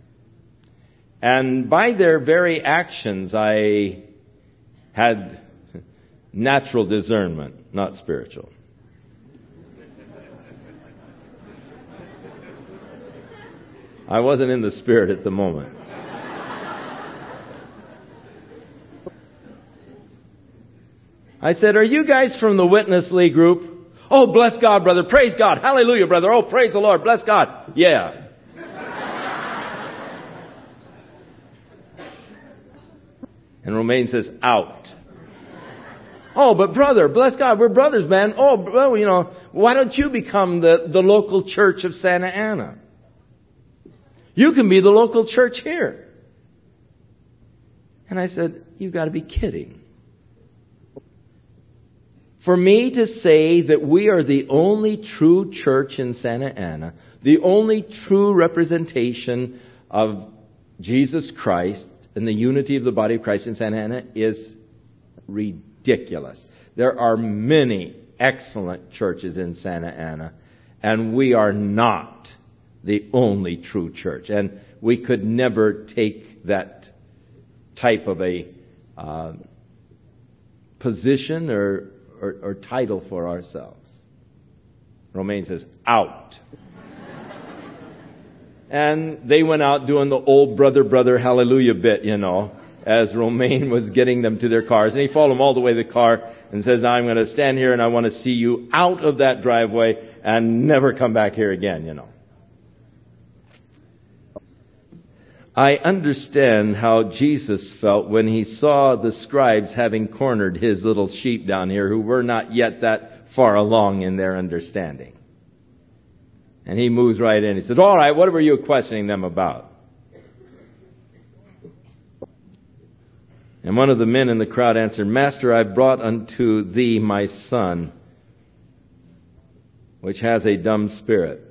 And by their very actions, I had natural discernment, not spiritual. I wasn't in the spirit at the moment. I said, are you guys from the Witness Lee group? Oh, bless God, brother. Praise God. Hallelujah, brother. Oh, praise the Lord. Bless God. Yeah. And Romaine says, out. Oh, but brother, bless God, we're brothers, man. Oh, well, you know, why don't you become the, the local church of Santa Ana? You can be the local church here. And I said, you've got to be kidding. For me to say that we are the only true church in Santa Ana, the only true representation of Jesus Christ and the unity of the body of Christ in Santa Ana is ridiculous. Ridiculous. There are many excellent churches in Santa Ana, and we are not the only true church. And we could never take that type of a uh, position or, or, or title for ourselves. Romaine says, out. And they went out doing the old brother, brother, hallelujah bit, you know, as Romaine was getting them to their cars. And he followed them all the way to the car and says, I'm going to stand here and I want to see you out of that driveway and never come back here again, you know. I understand how Jesus felt when he saw the scribes having cornered his little sheep down here who were not yet that far along in their understanding. And he moves right in. He says, all right, what were you questioning them about? And one of the men in the crowd answered, Master, I brought unto thee my son, which has a dumb spirit.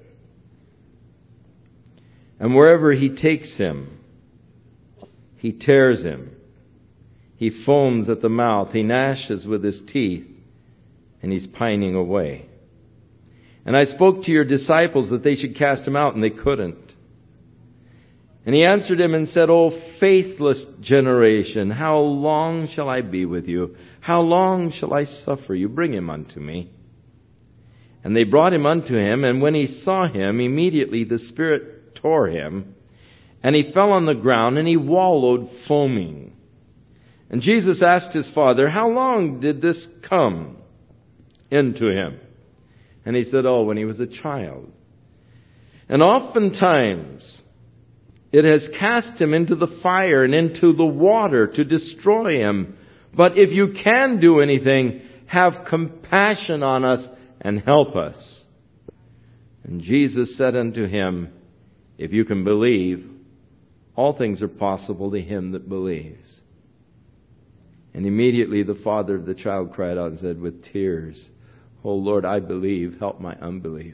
And wherever he takes him, he tears him. He foams at the mouth. He gnashes with his teeth, and he's pining away. And I spoke to your disciples that they should cast him out, and they couldn't. And he answered him and said, O faithless generation, how long shall I be with you? How long shall I suffer you? Bring him unto me. And they brought him unto him, and when he saw him, immediately the spirit tore him, and he fell on the ground, and he wallowed foaming. And Jesus asked his father, how long did this come into him? And he said, oh, when he was a child. And oftentimes it has cast him into the fire and into the water to destroy him. But if you can do anything, have compassion on us and help us. And Jesus said unto him, if you can believe, all things are possible to him that believes. And immediately the father of the child cried out and said with tears, O Lord, I believe, help my unbelief.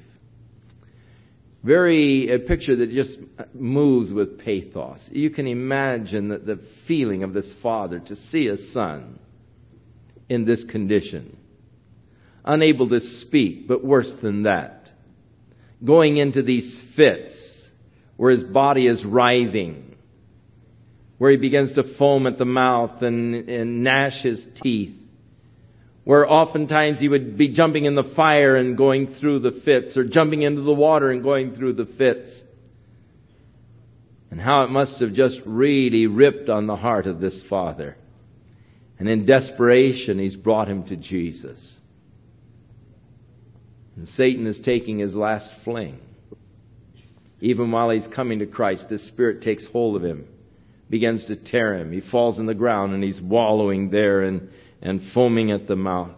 Very, a picture that just moves with pathos. You can imagine that the feeling of this father to see a son in this condition. Unable to speak, but worse than that. Going into these fits where his body is writhing. Where he begins to foam at the mouth and, and gnash his teeth. Where oftentimes he would be jumping in the fire and going through the fits, or jumping into the water and going through the fits. And how it must have just really ripped on the heart of this father. And in desperation, he's brought him to Jesus. And Satan is taking his last fling. Even while he's coming to Christ, this spirit takes hold of him, begins to tear him. He falls in the ground and he's wallowing there and and foaming at the mouth.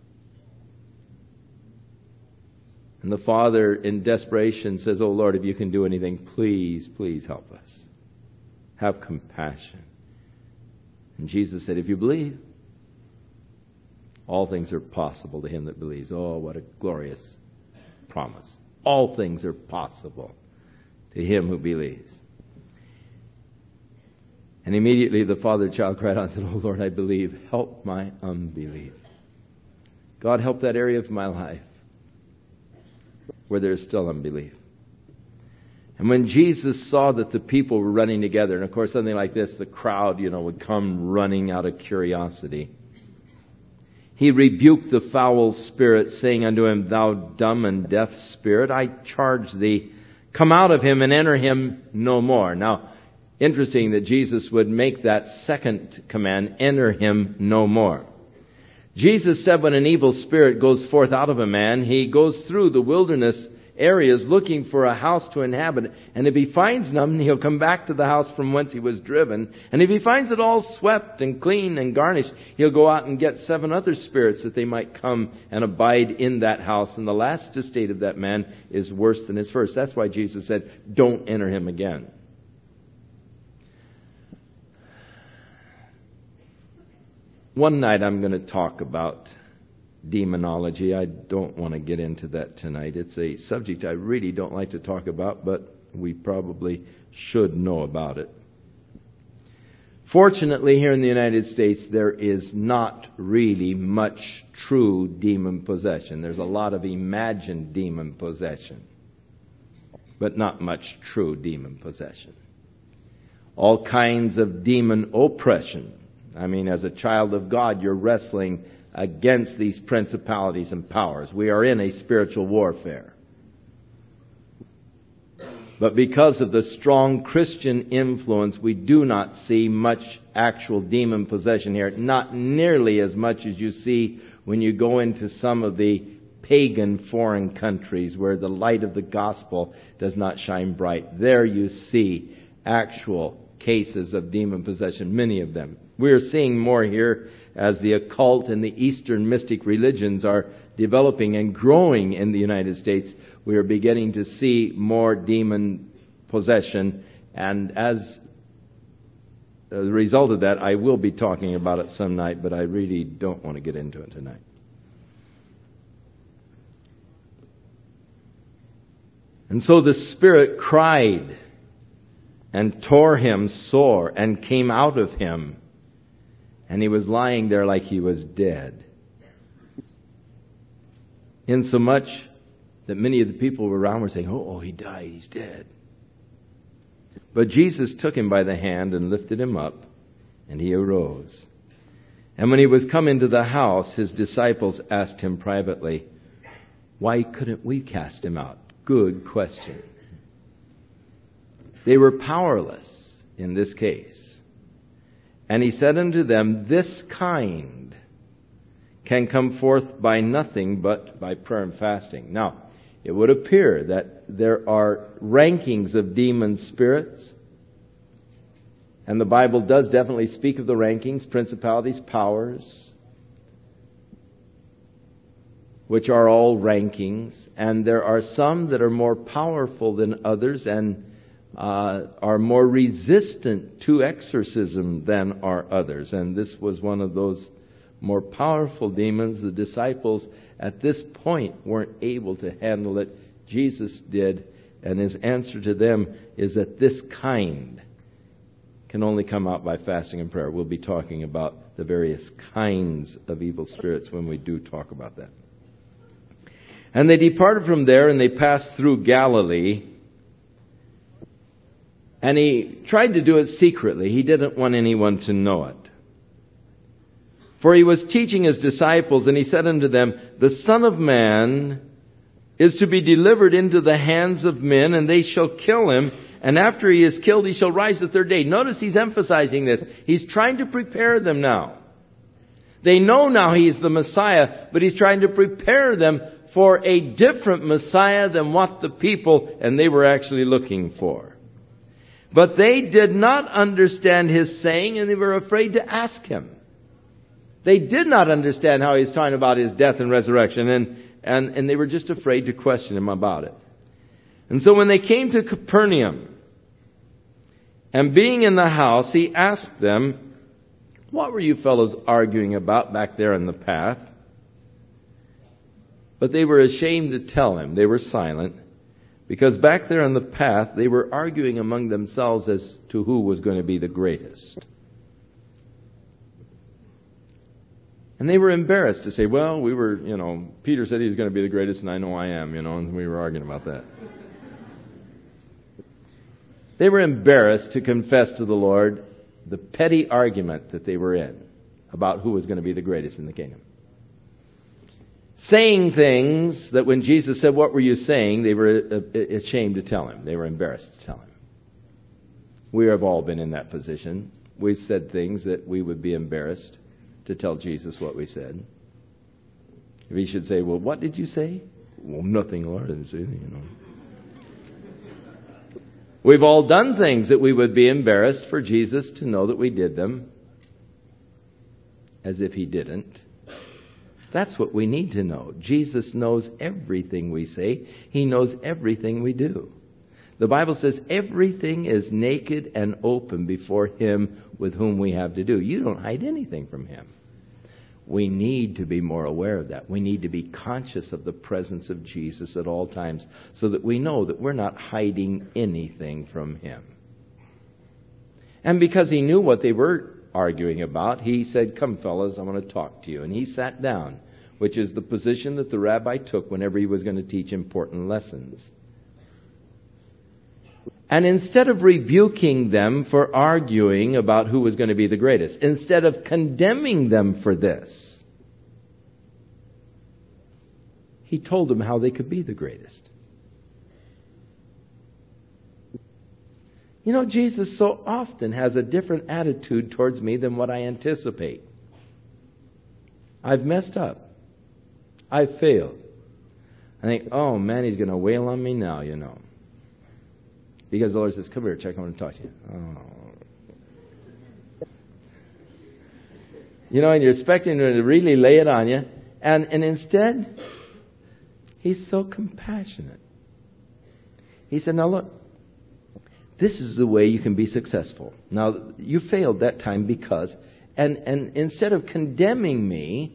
And the father in desperation says, oh Lord, if you can do anything, please, please help us. Have compassion. And Jesus said, if you believe, all things are possible to him that believes. Oh, what a glorious promise. All things are possible to him who believes. And immediately the father of the child cried out and said, oh Lord, I believe. Help my unbelief. God, help that area of my life where there is still unbelief. And when Jesus saw that the people were running together, and of course something like this, the crowd, you know, would come running out of curiosity. He rebuked the foul spirit, saying unto him, thou dumb and deaf spirit, I charge thee, come out of him and enter him no more. Now, interesting that Jesus would make that second command, enter him no more. Jesus said when an evil spirit goes forth out of a man, he goes through the wilderness areas looking for a house to inhabit. And if he finds none, he'll come back to the house from whence he was driven. And if he finds it all swept and clean and garnished, he'll go out and get seven other spirits that they might come and abide in that house. And the last estate of that man is worse than his first. That's why Jesus said, don't enter him again. One night I'm going to talk about demonology. I don't want to get into that tonight. It's a subject I really don't like to talk about, but we probably should know about it. Fortunately, here in the United States, there is not really much true demon possession. There's a lot of imagined demon possession, but not much true demon possession. All kinds of demon oppression. I mean, as a child of God, you're wrestling against these principalities and powers. We are in a spiritual warfare. But because of the strong Christian influence, we do not see much actual demon possession here. Not nearly as much as you see when you go into some of the pagan foreign countries where the light of the gospel does not shine bright. There you see actual cases of demon possession, many of them. We are seeing more here as the occult and the Eastern mystic religions are developing and growing in the United States. We are beginning to see more demon possession, and as a result of that, I will be talking about it some night, but I really don't want to get into it tonight. And so the Spirit cried and tore him sore and came out of him. And he was lying there like he was dead. Insomuch that many of the people around were saying, oh, oh, he died, he's dead. But Jesus took him by the hand and lifted him up, and he arose. And when he was come into the house, his disciples asked him privately, "Why couldn't we cast him out?" Good question. They were powerless in this case. And he said unto them, "This kind can come forth by nothing but by prayer and fasting." Now, it would appear that there are rankings of demon spirits. And the Bible does definitely speak of the rankings, principalities, powers, which are all rankings. And there are some that are more powerful than others and uh, are more resistant to exorcism than are others. And this was one of those more powerful demons. The disciples at this point weren't able to handle it. Jesus did. And his answer to them is that this kind can only come out by fasting and prayer. We'll be talking about the various kinds of evil spirits when we do talk about that. And they departed from there, and they passed through Galilee. And he tried to do it secretly. He didn't want anyone to know it. For he was teaching his disciples, and he said unto them, "The Son of Man is to be delivered into the hands of men, and they shall kill him. And after he is killed, he shall rise the third day." Notice he's emphasizing this. He's trying to prepare them now. They know now he's the Messiah, but he's trying to prepare them for a different Messiah than what the people, and they were actually looking for. But they did not understand his saying, and they were afraid to ask him. They did not understand how he's talking about his death and resurrection, and, and, and they were just afraid to question him about it. And so when they came to Capernaum, and being in the house, he asked them, "What were you fellows arguing about back there in the path?" But they were ashamed to tell him. They were silent, because back there in the path, they were arguing among themselves as to who was going to be the greatest. And they were embarrassed to say, "Well, we were, you know, Peter said he was going to be the greatest, and I know I am, you know," and we were arguing about that. They were embarrassed to confess to the Lord the petty argument that they were in about who was going to be the greatest in the kingdom. Saying things that when Jesus said, "What were you saying?" they were ashamed to tell him. They were embarrassed to tell him. We have all been in that position. We've said things that we would be embarrassed to tell Jesus what we said. If he should say, "Well, what did you say?" "Well, nothing, Lord. I didn't say anything, you know." We've all done things that we would be embarrassed for Jesus to know that we did them, as if he didn't. That's what we need to know. Jesus knows everything we say. He knows everything we do. The Bible says everything is naked and open before him with whom we have to do. You don't hide anything from him. We need to be more aware of that. We need to be conscious of the presence of Jesus at all times so that we know that we're not hiding anything from him. And because he knew what they were arguing about, he said, "Come, fellas, I want to talk to you." And he sat down, which is the position that the rabbi took whenever he was going to teach important lessons. And instead of rebuking them for arguing about who was going to be the greatest, instead of condemning them for this, he told them how they could be the greatest. You know, Jesus so often has a different attitude towards me than what I anticipate. I've messed up. I've failed. I think, "Oh man, he's going to wail on me now, you know." Because the Lord says, "Come here, check, I want to talk to you." Oh. You know, and you're expecting him to really lay it on you. And, and instead, he's so compassionate. He said, "Now look, this is the way you can be successful. Now, you failed that time because..." And, and instead of condemning me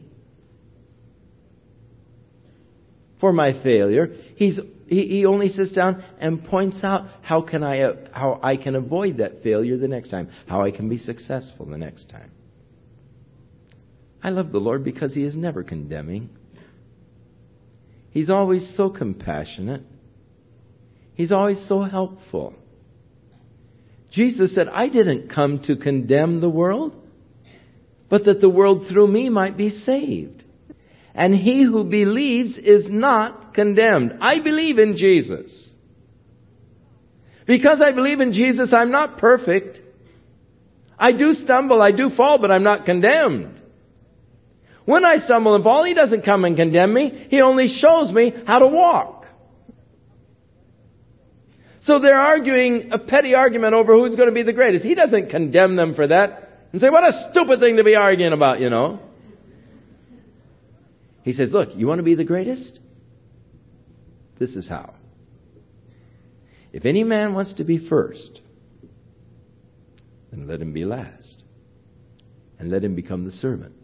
for my failure, he's He, he only sits down and points out how can I uh, how I can avoid that failure the next time, how I can be successful the next time. I love the Lord because he is never condemning. He's always so compassionate. He's always so helpful. Jesus said, I didn't come to condemn the world, but that the world through me might be saved. And he who believes is not condemned. I believe in Jesus. Because I believe in Jesus, I'm not perfect. I do stumble, I do fall, but I'm not condemned. When I stumble and fall, He doesn't come and condemn me. He only shows me how to walk. So they're arguing a petty argument over who's going to be the greatest. He doesn't condemn them for that and say, what a stupid thing to be arguing about, you know. He says, look, you want to be the greatest? This is how. If any man wants to be first, then let him be last. And let him become the servant.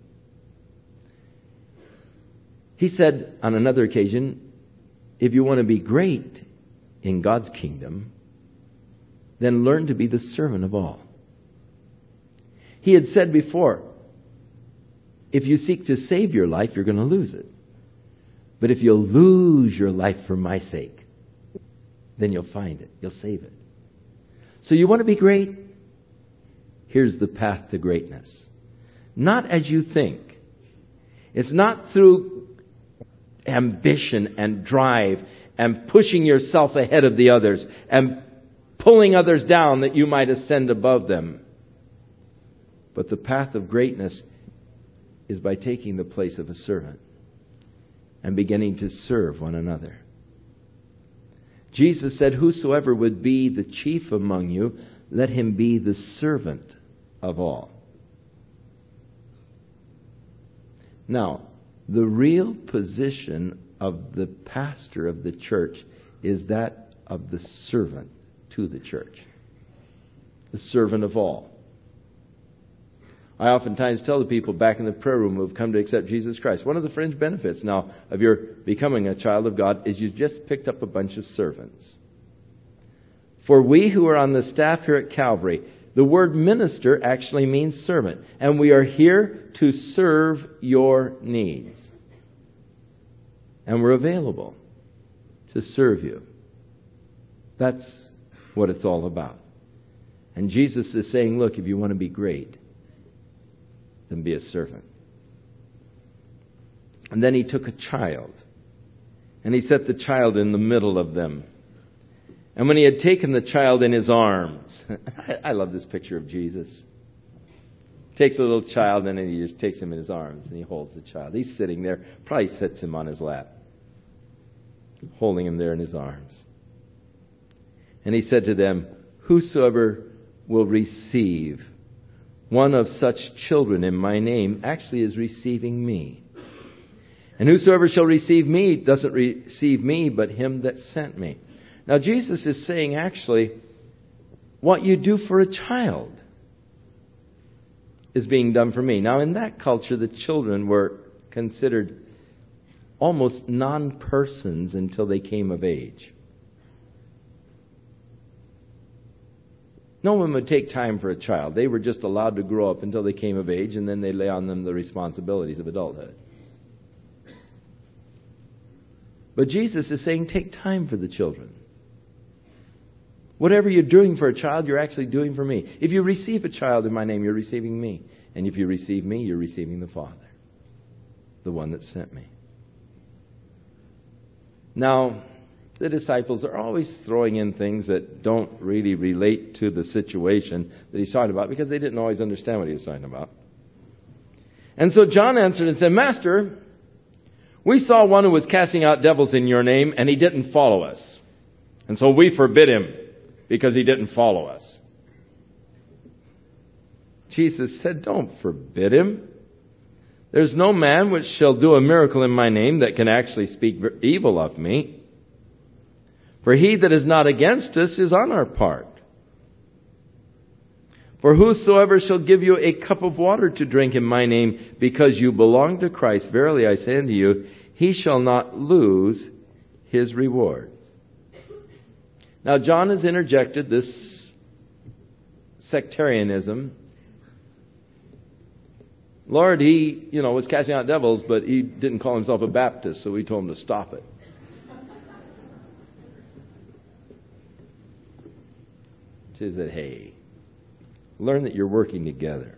He said on another occasion, if you want to be great in God's kingdom, then learn to be the servant of all. He had said before, if you seek to save your life, you're going to lose it. But if you'll lose your life for my sake, then you'll find it. You'll save it. So you want to be great? Here's the path to greatness. Not as you think. It's not through ambition and drive and pushing yourself ahead of the others and pulling others down that you might ascend above them. But the path of greatness is by taking the place of a servant and beginning to serve one another. Jesus said, whosoever would be the chief among you, let him be the servant of all. Now, the real position of the pastor of the church is that of the servant to the church. The servant of all. I oftentimes tell the people back in the prayer room who have come to accept Jesus Christ, one of the fringe benefits now of your becoming a child of God is you just picked up a bunch of servants. For we who are on the staff here at Calvary, the word minister actually means servant. And we are here to serve your needs. And we're available to serve you. That's what it's all about. And Jesus is saying, look, if you want to be great, then be a servant. And then he took a child, and he set the child in the middle of them. And when he had taken the child in his arms, I love this picture of Jesus. Takes a little child and then he just takes him in his arms and he holds the child. He's sitting there, probably sits him on his lap, holding him there in his arms. And he said to them, whosoever will receive one of such children in my name actually is receiving me. And whosoever shall receive me doesn't receive me, but him that sent me. Now Jesus is saying actually, what you do for a child is being done for me. Now in that culture, the children were considered almost non-persons until they came of age. No one would take time for a child. They were just allowed to grow up until they came of age, and then they lay on them the responsibilities of adulthood. But Jesus is saying, take time for the children. Whatever you're doing for a child, you're actually doing for me. If you receive a child in my name, you're receiving me. And if you receive me, you're receiving the Father, the one that sent me. Now, the disciples are always throwing in things that don't really relate to the situation that he's talking about because they didn't always understand what he was talking about. And so John answered and said, Master, we saw one who was casting out devils in your name, and he didn't follow us. And so we forbid him because he didn't follow us. Jesus said, don't forbid him. There's no man which shall do a miracle in my name that can actually speak evil of me. For he that is not against us is on our part. For whosoever shall give you a cup of water to drink in my name, because you belong to Christ, verily I say unto you, he shall not lose his reward. Now John has interjected this sectarianism. Lord, he, you know, was casting out devils, but he didn't call himself a Baptist, so we told him to stop it. She said, hey, Learn that you're working together.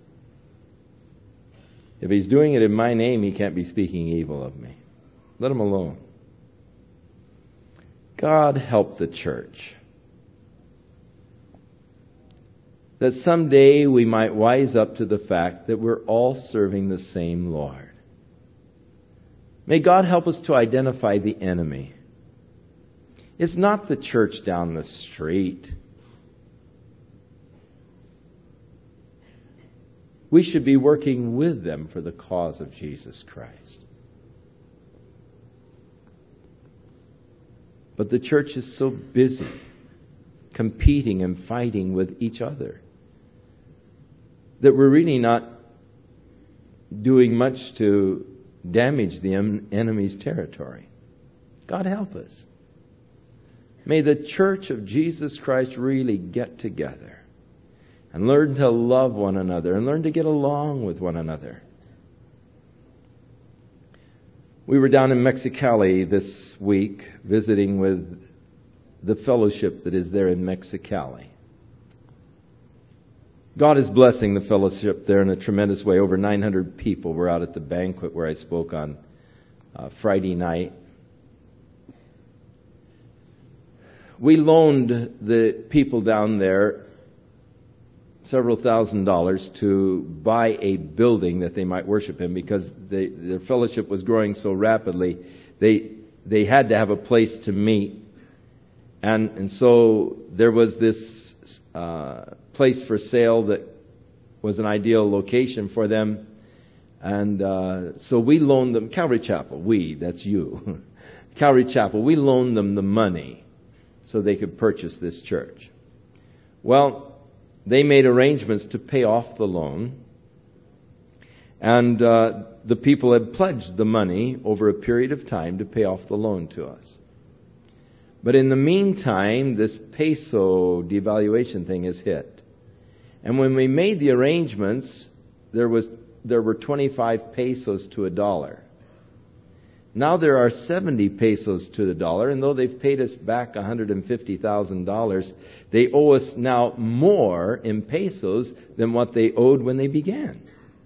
If he's doing it in my name, he can't be speaking evil of me. Let him alone. God help the church, that someday we might wise up to the fact that we're all serving the same Lord. May God help us to identify the enemy. It's not the church down the street. We should be working with them for the cause of Jesus Christ. But the church is so busy competing and fighting with each other that we're really not doing much to damage the enemy's territory. God help us. May the church of Jesus Christ really get together and learn to love one another and learn to get along with one another. We were down in Mexicali this week visiting with the fellowship that is there in Mexicali. God is blessing the fellowship there in a tremendous way. Over nine hundred people were out at the banquet where I spoke on uh, Friday night. We loaned the people down there several thousand dollars to buy a building that they might worship in, because they, their fellowship was growing so rapidly. They they had to have a place to meet, and and so there was this uh, place for sale that was an ideal location for them, and uh, so we loaned them Calvary Chapel. We, that's you, Calvary Chapel. We loaned them the money so they could purchase this church. Well, they made arrangements to pay off the loan, and uh, the people had pledged the money over a period of time to pay off the loan to us. But in the meantime, this peso devaluation thing has hit. And when we made the arrangements, there was there were twenty-five pesos to a dollar. Now there are seventy pesos to the dollar, and though they've paid us back one hundred fifty thousand dollars, they owe us now more in pesos than what they owed when they began.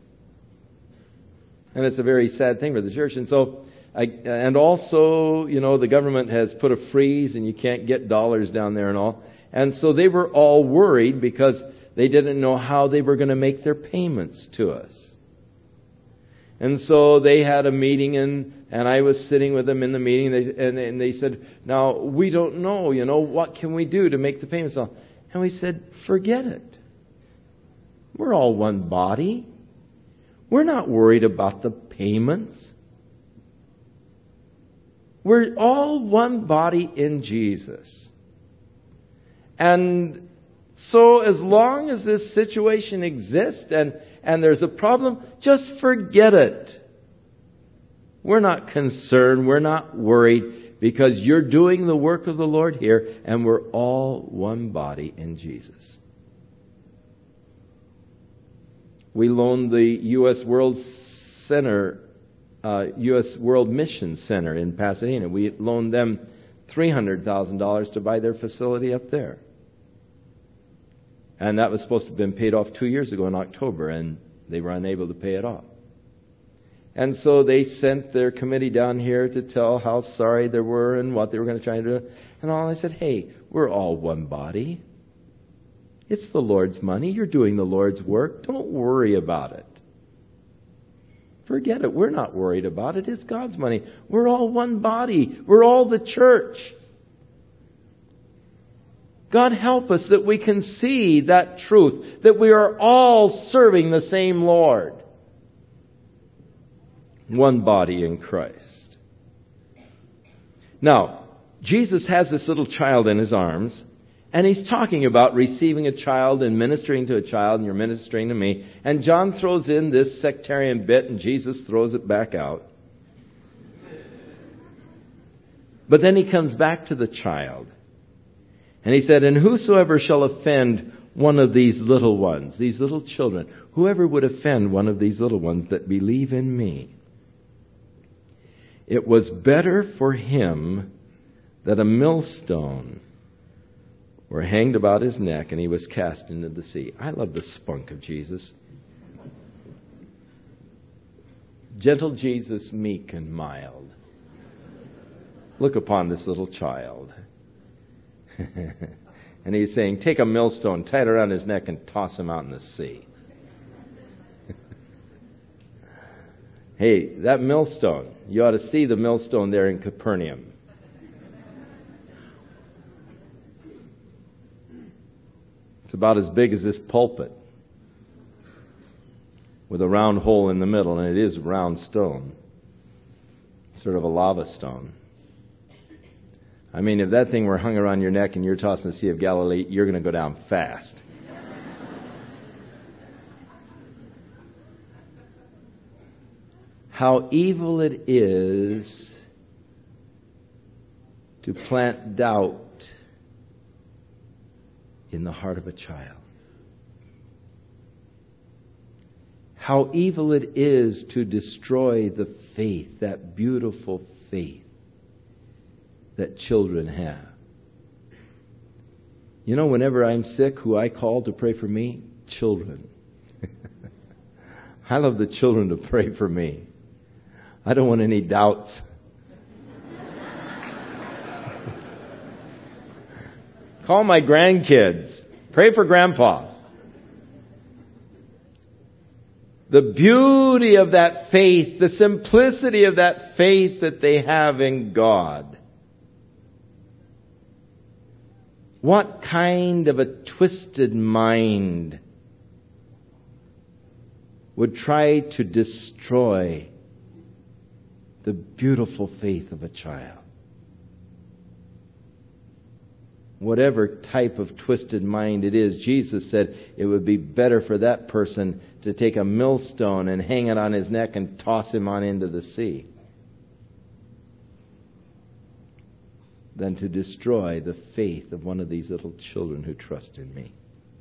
And it's a very sad thing for the church. And so, I, and also, you know, the government has put a freeze, and you can't get dollars down there and all. And so they were all worried because they didn't know how they were going to make their payments to us. And so they had a meeting, and, and I was sitting with them in the meeting, and they, and, and they said, now, we don't know, you know, what can we do to make the payments? And we said, forget it. We're all one body. We're not worried about the payments. We're all one body in Jesus. And so as long as this situation exists and and there's a problem, just forget it. We're not concerned. We're not worried, because you're doing the work of the Lord here, and we're all one body in Jesus. We loaned the U S World Center, uh, U S World Mission Center in Pasadena. We loaned them three hundred thousand dollars to buy their facility up there. And that was supposed to have been paid off two years ago in October, and they were unable to pay it off. And so they sent their committee down here to tell how sorry they were and what they were going to try to do. And all I said, hey, we're all one body. It's the Lord's money. You're doing the Lord's work. Don't worry about it. Forget it. We're not worried about it. It's God's money. We're all one body. We're all the church. God help us that we can see that truth, that we are all serving the same Lord. One body in Christ. Now, Jesus has this little child in His arms, and He's talking about receiving a child and ministering to a child, and you're ministering to me. And John throws in this sectarian bit, and Jesus throws it back out. But then He comes back to the child. And He said, and whosoever shall offend one of these little ones, these little children, whoever would offend one of these little ones that believe in me, it was better for him that a millstone were hanged about his neck, and he was cast into the sea. I love the spunk of Jesus. Gentle Jesus, meek and mild. Look upon this little child. And he's saying, take a millstone, tie it around his neck, and toss him out in the sea. Hey, that millstone, you ought to see the millstone there in Capernaum. It's about as big as this pulpit, with a round hole in the middle, and it is round stone, sort of a lava stone. I mean, if that thing were hung around your neck and you're tossing the Sea of Galilee, you're going to go down fast. How evil it is to plant doubt in the heart of a child. How evil it is to destroy the faith, that beautiful faith that children have. You know, whenever I'm sick, who I call to pray for me? Children. I love the children to pray for me. I don't want any doubts. Call my grandkids. Pray for Grandpa. The beauty of that faith, the simplicity of that faith that they have in God. What kind of a twisted mind would try to destroy the beautiful faith of a child? Whatever type of twisted mind it is, Jesus said it would be better for that person to take a millstone and hang it on his neck and toss him on into the sea than to destroy the faith of one of these little children who trust in me.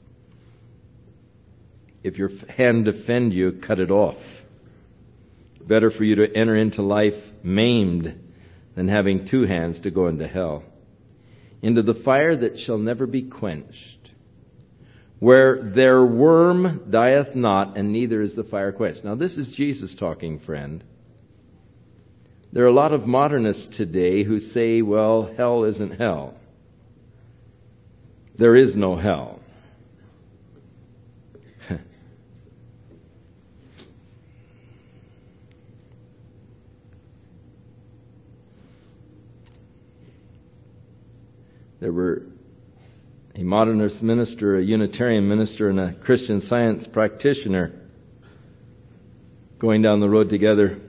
If your hand offend you, cut it off. Better for you to enter into life maimed than having two hands to go into hell, into the fire that shall never be quenched, where their worm dieth not, and neither is the fire quenched. Now, this is Jesus talking, friend. There are a lot of modernists today who say, well, hell isn't hell. There is no hell. There were a modernist minister, a Unitarian minister, and a Christian Science practitioner going down the road together.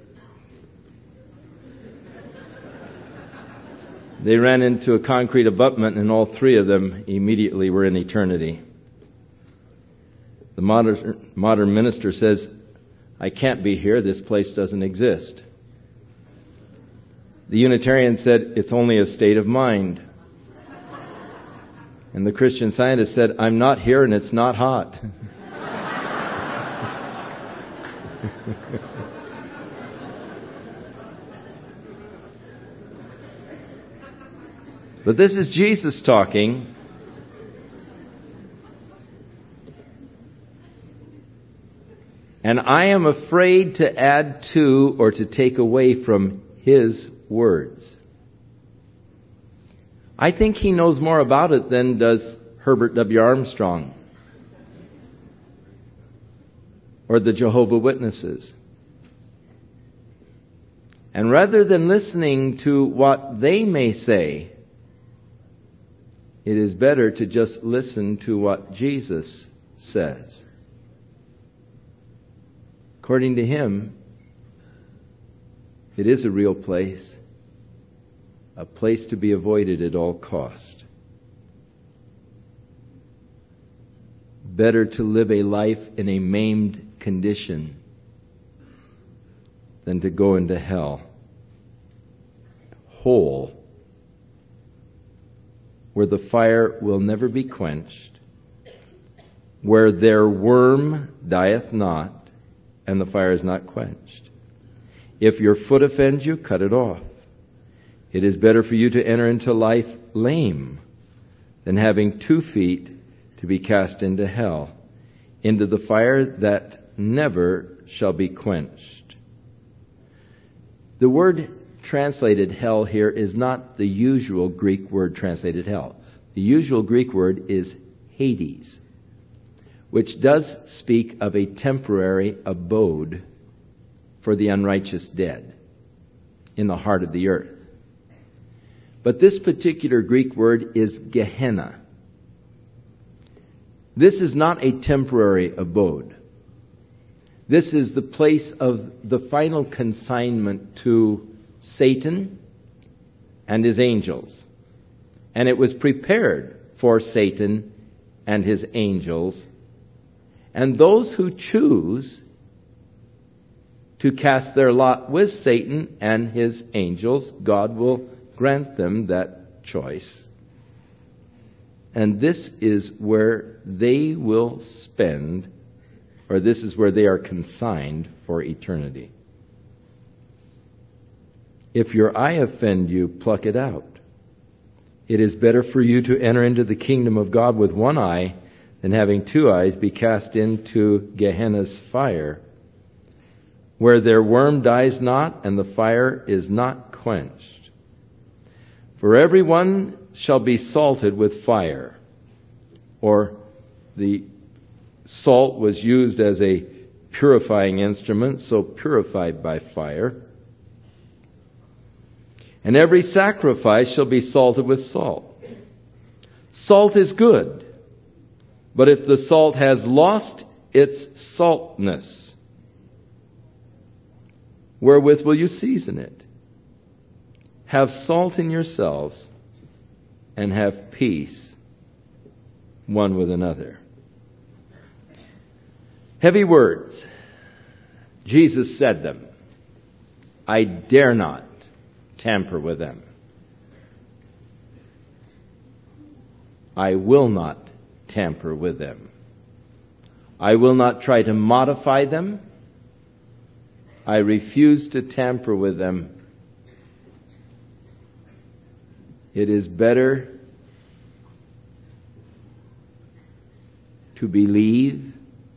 They ran into a concrete abutment, and all three of them immediately were in eternity. The modern, modern minister says, I can't be here. This place doesn't exist. The Unitarian said, it's only a state of mind. And the Christian Scientist said, I'm not here and it's not hot. But this is Jesus talking. And I am afraid to add to or to take away from His words. I think He knows more about it than does Herbert W. Armstrong or the Jehovah's Witnesses. And rather than listening to what they may say, it is better to just listen to what Jesus says. According to Him, it is a real place, a place to be avoided at all cost. Better to live a life in a maimed condition than to go into hell whole, where the fire will never be quenched, where their worm dieth not, and the fire is not quenched. If your foot offends you, cut it off. It is better for you to enter into life lame than having two feet to be cast into hell, into the fire that never shall be quenched. The word translated hell here is not the usual Greek word translated hell. The usual Greek word is Hades, which does speak of a temporary abode for the unrighteous dead in the heart of the earth. But this particular Greek word is Gehenna. This is not a temporary abode. This is the place of the final consignment to Satan and his angels. And it was prepared for Satan and his angels. And those who choose to cast their lot with Satan and his angels, God will grant them that choice. And this is where they will spend, or this is where they are consigned for eternity. If your eye offend you, pluck it out. It is better for you to enter into the kingdom of God with one eye than having two eyes be cast into Gehenna's fire, where their worm dies not and the fire is not quenched. For everyone shall be salted with fire. Or the salt was used as a purifying instrument, so purified by fire. And every sacrifice shall be salted with salt. Salt is good, but if the salt has lost its saltness, wherewith will you season it? Have salt in yourselves and have peace one with another. Heavy words. Jesus said them. I dare not tamper with them. I will not tamper with them. I will not try to modify them. I refuse to tamper with them. It is better to believe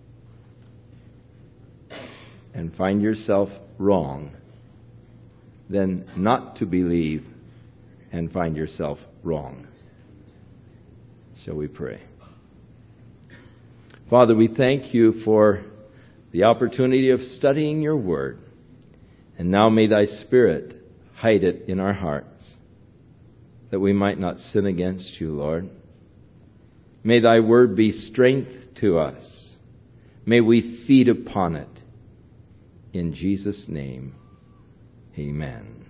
and find yourself wrong than not to believe and find yourself wrong. Shall we pray? Father, we thank you for the opportunity of studying your word. And now may thy Spirit hide it in our hearts, that we might not sin against you, Lord. May thy word be strength to us. May we feed upon it. In Jesus' name, amen.